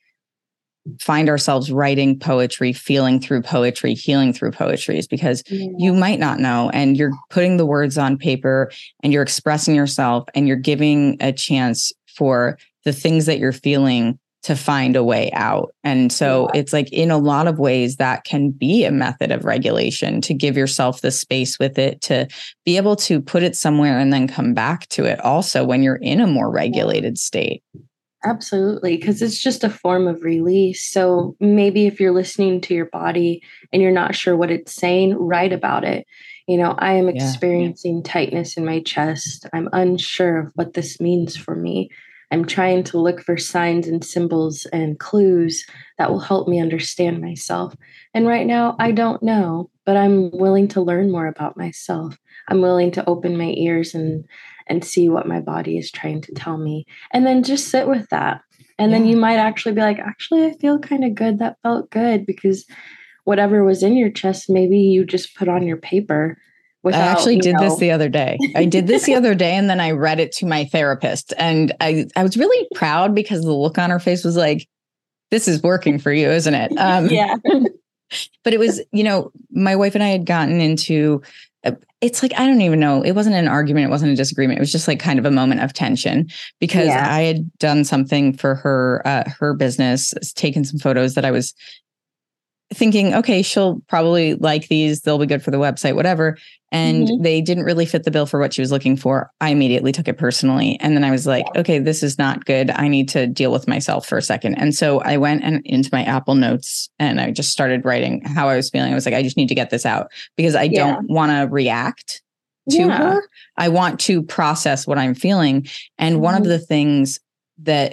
find ourselves writing poetry, feeling through poetry, healing through poetry, is because yeah. you might not know, and you're putting the words on paper and you're expressing yourself and you're giving a chance for the things that you're feeling to find a way out. And so yeah. it's like in a lot of ways that can be a method of regulation, to give yourself the space with it, to be able to put it somewhere and then come back to it also when you're in a more regulated yeah. state. Absolutely, because it's just a form of release. So maybe if you're listening to your body and you're not sure what it's saying, write about it. You know, I am experiencing yeah. tightness in my chest. I'm unsure of what this means for me. I'm trying to look for signs and symbols and clues that will help me understand myself. And right now, I don't know, but I'm willing to learn more about myself. I'm willing to open my ears and and see what my body is trying to tell me. And then just sit with that. And yeah. then you might actually be like, actually, I feel kind of good. That felt good, because whatever was in your chest, maybe you just put on your paper. Without, I actually did know. this the other day. I did this the other day, and then I read it to my therapist. And I, I was really proud because the look on her face was like, this is working for you, isn't it? Um, yeah. But it was, you know, my wife and I had gotten into, a, it's like, I don't even know. It wasn't an argument. It wasn't a disagreement. It was just like kind of a moment of tension, because yeah. I had done something for her, uh, her business, taken some photos that I was thinking, okay, she'll probably like these. They'll be good for the website, whatever. And mm-hmm. they didn't really fit the bill for what she was looking for. I immediately took it personally. And then I was like, yeah. okay, this is not good. I need to deal with myself for a second. And so I went and into my Apple Notes and I just started writing how I was feeling. I was like, I just need to get this out, because I yeah. don't want to react to yeah. her. I want to process what I'm feeling. And mm-hmm. one of the things that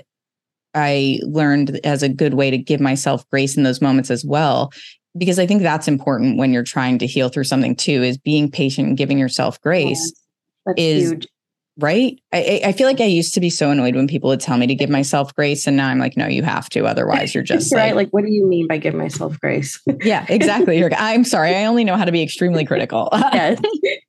I learned as a good way to give myself grace in those moments as well, because I think that's important when you're trying to heal through something too, is being patient and giving yourself grace. That's is huge. Right. I, I feel like I used to be so annoyed when people would tell me to give myself grace. And now I'm like, no, you have to. Otherwise, you're just right. like, like, what do you mean by give myself grace? yeah, exactly. You're, I'm sorry. I only know how to be extremely critical. Yes.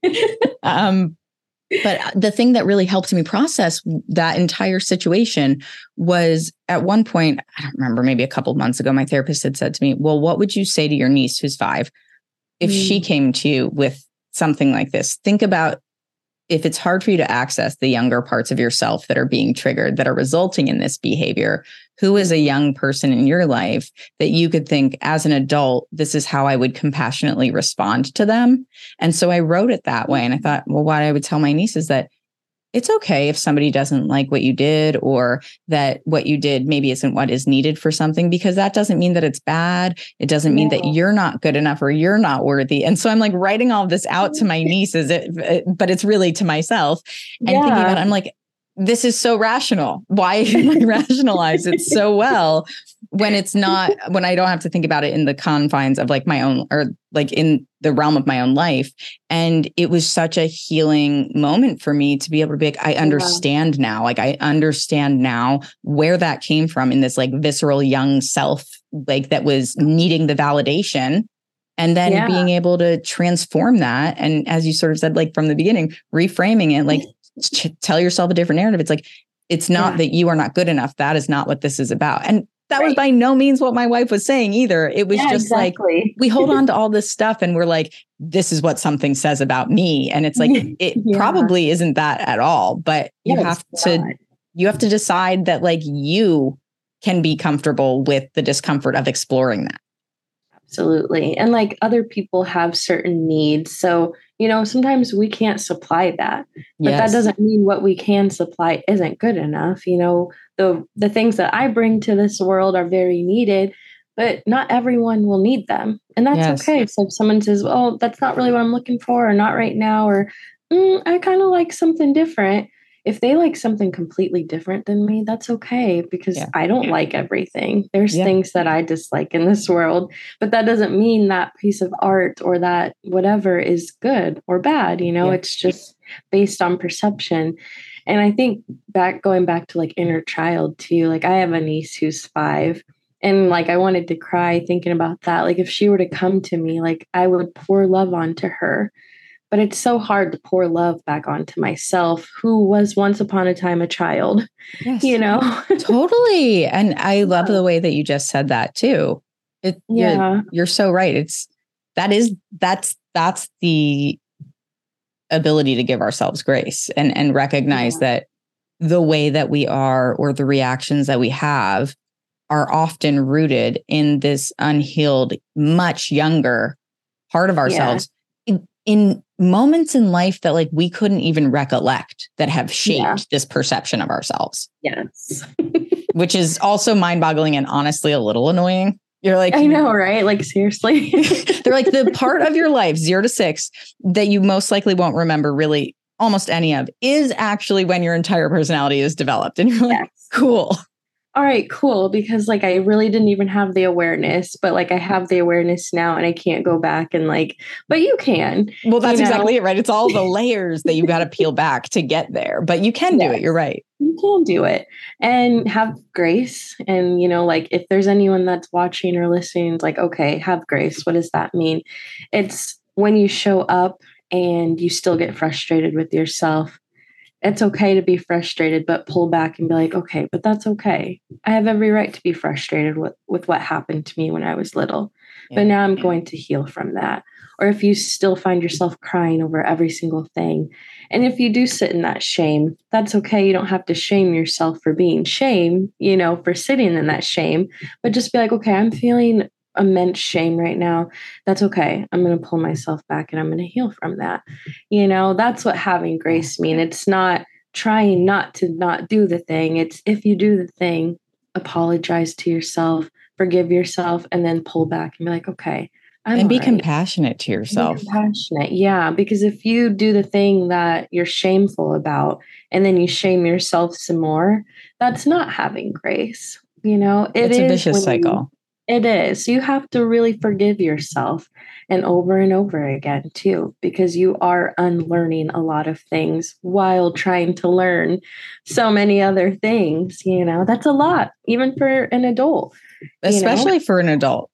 um, but the thing that really helped me process that entire situation was at one point, I don't remember, maybe a couple of months ago, my therapist had said to me, well, what would you say to your niece who's five if mm. she came to you with something like this? Think about if it's hard for you to access the younger parts of yourself that are being triggered, that are resulting in this behavior, who is a young person in your life that you could think as an adult, this is how I would compassionately respond to them. And so I wrote it that way. And I thought, well, what I would tell my niece is that it's okay if somebody doesn't like what you did, or that what you did maybe isn't what is needed for something, because that doesn't mean that it's bad. It doesn't mean no. that you're not good enough or you're not worthy. And so I'm like writing all of this out to my nieces, but it's really to myself and yeah. thinking about it, I'm like, this is so rational. Why can I rationalize it so well when it's not, when I don't have to think about it in the confines of like my own, or like in the realm of my own life. And it was such a healing moment for me to be able to be like, I understand yeah. now, like I understand now where that came from in this like visceral young self, like that was needing the validation. And then yeah. being able to transform that. And as you sort of said, like from the beginning, reframing it, like ch- tell yourself a different narrative. It's like, it's not yeah. that you are not good enough. That is not what this is about. And that right. was by no means what my wife was saying either. It was yeah, just exactly. like, we hold on to all this stuff and we're like, this is what something says about me. And it's like, it yeah. probably isn't that at all, but you yeah, have to, not. you have to decide that like you can be comfortable with the discomfort of exploring that. Absolutely. And like other people have certain needs. So, you know, sometimes we can't supply that, but yes. that doesn't mean what we can supply isn't good enough. You know, the the things that I bring to this world are very needed, but not everyone will need them. And that's yes. okay. So if someone says, oh, that's not really what I'm looking for, or not right now, or mm, I kind of like something different. If they like something completely different than me, that's okay, because yeah. I don't like everything. There's yeah. things that I dislike in this world, but that doesn't mean that piece of art or that whatever is good or bad. You know, yeah. it's just based on perception. And I think back, going back to like inner child too, like I have a niece who's five, and like I wanted to cry thinking about that. Like if she were to come to me, like I would pour love onto her. But it's so hard to pour love back onto myself, who was once upon a time a child, yes. you know? Totally. And I love the way that you just said that too. It, yeah. You're, you're so right. It's, that is, that's, that's the ability to give ourselves grace and, and recognize yeah. that the way that we are, or the reactions that we have, are often rooted in this unhealed, much younger part of ourselves. Yeah. In, in moments in life that like we couldn't even recollect, that have shaped yeah. this perception of ourselves. Yes. Which is also mind-boggling and honestly a little annoying. You're like, I know, right? Like seriously. They're like the part of your life, zero to six, that you most likely won't remember really almost any of, is actually when your entire personality is developed. And you're like, yes. cool. All right, cool. Because like, I really didn't even have the awareness, but like, I have the awareness now and I can't go back and like, but you can. Well, that's you know? exactly it, right? It's all the layers that you've got to peel back to get there, but you can yes. do it. You're right. You can do it and have grace. And, you know, like if there's anyone that's watching or listening, it's like, okay, have grace. What does that mean? It's when you show up and you still get frustrated with yourself. It's okay to be frustrated, but pull back and be like, okay, but that's okay. I have every right to be frustrated with, with what happened to me when I was little, yeah. but now I'm going to heal from that. Or if you still find yourself crying over every single thing, and if you do sit in that shame, that's okay. You don't have to shame yourself for being shame, you know, for sitting in that shame, but just be like, okay, I'm feeling immense shame right now. That's okay. I'm going to pull myself back and I'm going to heal from that. You know, that's what having grace mean. It's not trying not to not do the thing. It's if you do the thing, apologize to yourself, forgive yourself, and then pull back and be like, okay, I'm and be right. compassionate to yourself. Be compassionate. Yeah. Because if you do the thing that you're shameful about and then you shame yourself some more, that's not having grace. You know, it it's is a vicious cycle. It is. So you have to really forgive yourself and over and over again, too, because you are unlearning a lot of things while trying to learn so many other things. You know, that's a lot, even for an adult, especially you know? for an adult.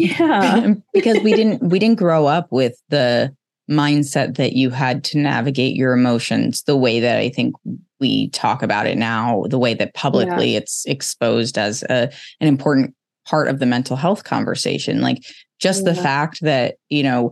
Yeah. Because we didn't we didn't grow up with the mindset that you had to navigate your emotions the way that I think we talk about it now, the way that publicly yeah. it's exposed as a, an important part of the mental health conversation. Like just yeah. the fact that, you know,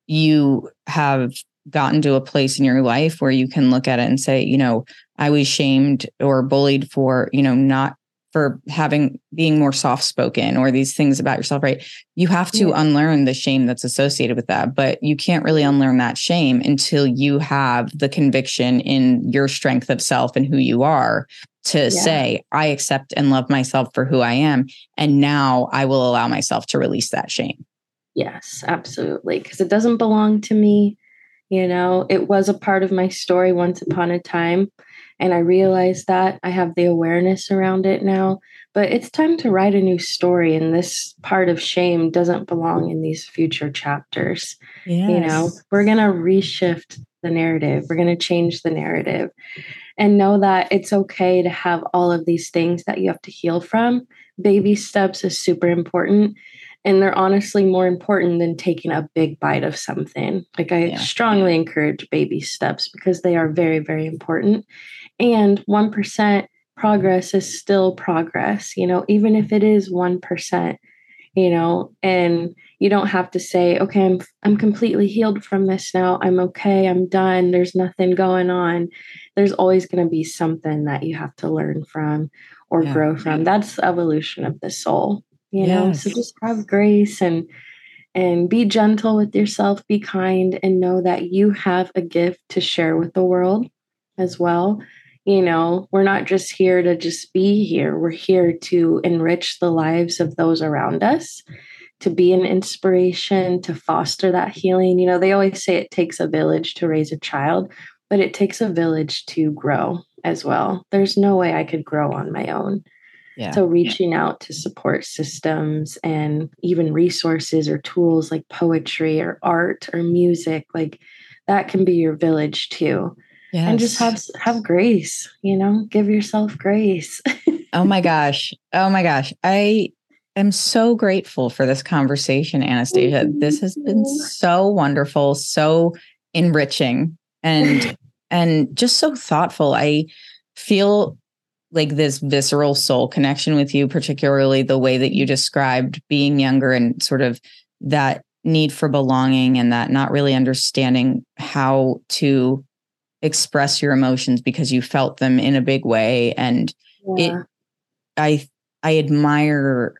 you have gotten to a place in your life where you can look at it and say, you know, I was shamed or bullied for, you know, not for having being more soft spoken or these things about yourself, right? You have to yeah. unlearn the shame that's associated with that, but you can't really unlearn that shame until you have the conviction in your strength of self and who you are to yeah. say, I accept and love myself for who I am. And now I will allow myself to release that shame. Yes, absolutely. Because it doesn't belong to me. You know, it was a part of my story once upon a time. And I realized that I have the awareness around it now, but it's time to write a new story. And this part of shame doesn't belong in these future chapters. Yes. You know, we're going to reshift the narrative. We're going to change the narrative and know that it's okay to have all of these things that you have to heal from. Baby steps is super important. And they're honestly more important than taking a big bite of something. Like I yeah. strongly encourage baby steps because they are very, very important. And one percent progress is still progress, you know, even if it is one percent, you know, and you don't have to say, okay, I'm, I'm completely healed from this now. I'm okay. I'm done. There's nothing going on. There's always going to be something that you have to learn from or yeah. grow from. That's the evolution of the soul, you yes. know, so just have grace and and be gentle with yourself, be kind, and know that you have a gift to share with the world as well. You know, we're not just here to just be here. We're here to enrich the lives of those around us, to be an inspiration, to foster that healing. You know, they always say it takes a village to raise a child, but it takes a village to grow as well. There's no way I could grow on my own. Yeah. So reaching out to support systems and even resources or tools like poetry or art or music, like that can be your village too. Yes. And just have have grace, you know, give yourself grace. Oh my gosh. Oh my gosh. I am so grateful for this conversation, Anastasia. This has been so wonderful, so enriching and and just so thoughtful. I feel like this visceral soul connection with you, particularly the way that you described being younger and sort of that need for belonging and that not really understanding how to express your emotions because you felt them in a big way. And yeah. it, I, I admire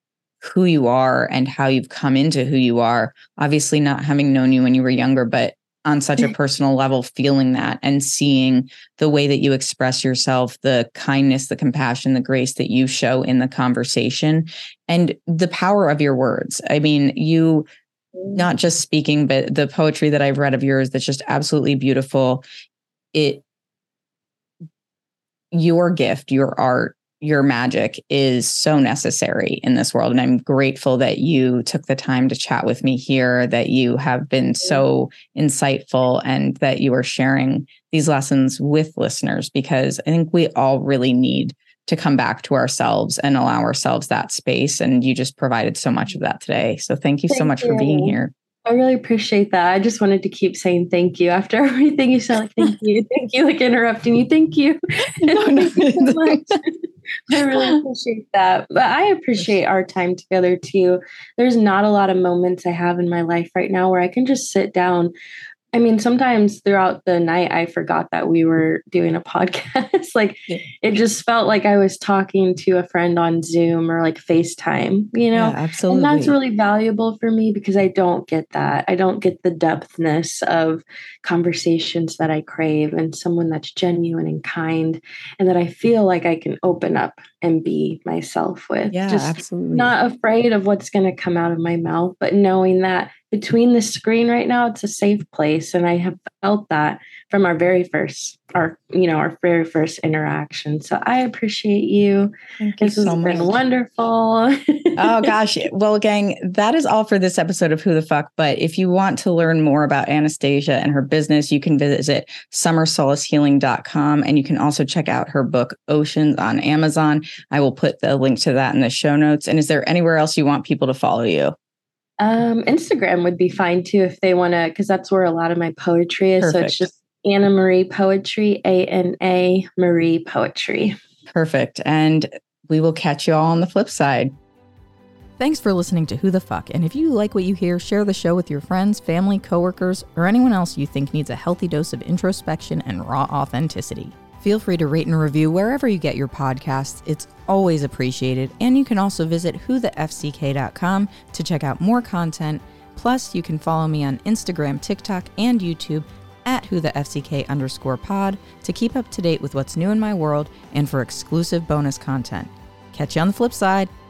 who you are and how you've come into who you are, obviously not having known you when you were younger, but on such a personal level, feeling that and seeing the way that you express yourself, the kindness, the compassion, the grace that you show in the conversation and the power of your words. I mean, you not just speaking, but the poetry that I've read of yours, that's just absolutely beautiful. It, your gift, your art, your magic is so necessary in this world. And I'm grateful that you took the time to chat with me here, that you have been so insightful and that you are sharing these lessons with listeners, because I think we all really need to come back to ourselves and allow ourselves that space. And you just provided so much of that today. So thank you thank so much you. for being here. I really appreciate that. I just wanted to keep saying thank you after everything you said. Like, thank you. Thank you. Like interrupting you. Thank you. No, no, thank you so much. I really appreciate that. But I appreciate our time together too. There's not a lot of moments I have in my life right now where I can just sit down. I mean, sometimes throughout the night, I forgot that we were doing a podcast. Like yeah. It just felt like I was talking to a friend on Zoom or like FaceTime, you know, yeah, absolutely. And that's really valuable for me because I don't get that. I don't get the depthness of conversations that I crave and someone that's genuine and kind and that I feel like I can open up and be myself with. Yeah, just absolutely. Not afraid of what's going to come out of my mouth, but knowing that between the screen right now, it's a safe place. And I have felt that from our very first, our, you know, our very first interaction. So I appreciate you. Thank you this has so been much. Wonderful. Oh gosh. Well, gang, that is all for this episode of Who the Fuck. But if you want to learn more about Anastasia and her business, you can visit summer solace healing dot com, and you can also check out her book Oceans on Amazon. I will put the link to that in the show notes. And is there anywhere else you want people to follow you? Um, Instagram would be fine too if they want to, because that's where a lot of my poetry is. Perfect. So it's just Anna Marie Poetry, A N A Marie Poetry. Perfect. And we will catch you all on the flip side. Thanks for listening to Who the Fuck. And if you like what you hear, share the show with your friends, family, coworkers, or anyone else you think needs a healthy dose of introspection and raw authenticity. Feel free to rate and review wherever you get your podcasts. It's always appreciated. And you can also visit who the f c k dot com to check out more content. Plus, you can follow me on Instagram, TikTok, and YouTube at whothefck underscore pod to keep up to date with what's new in my world and for exclusive bonus content. Catch you on the flip side.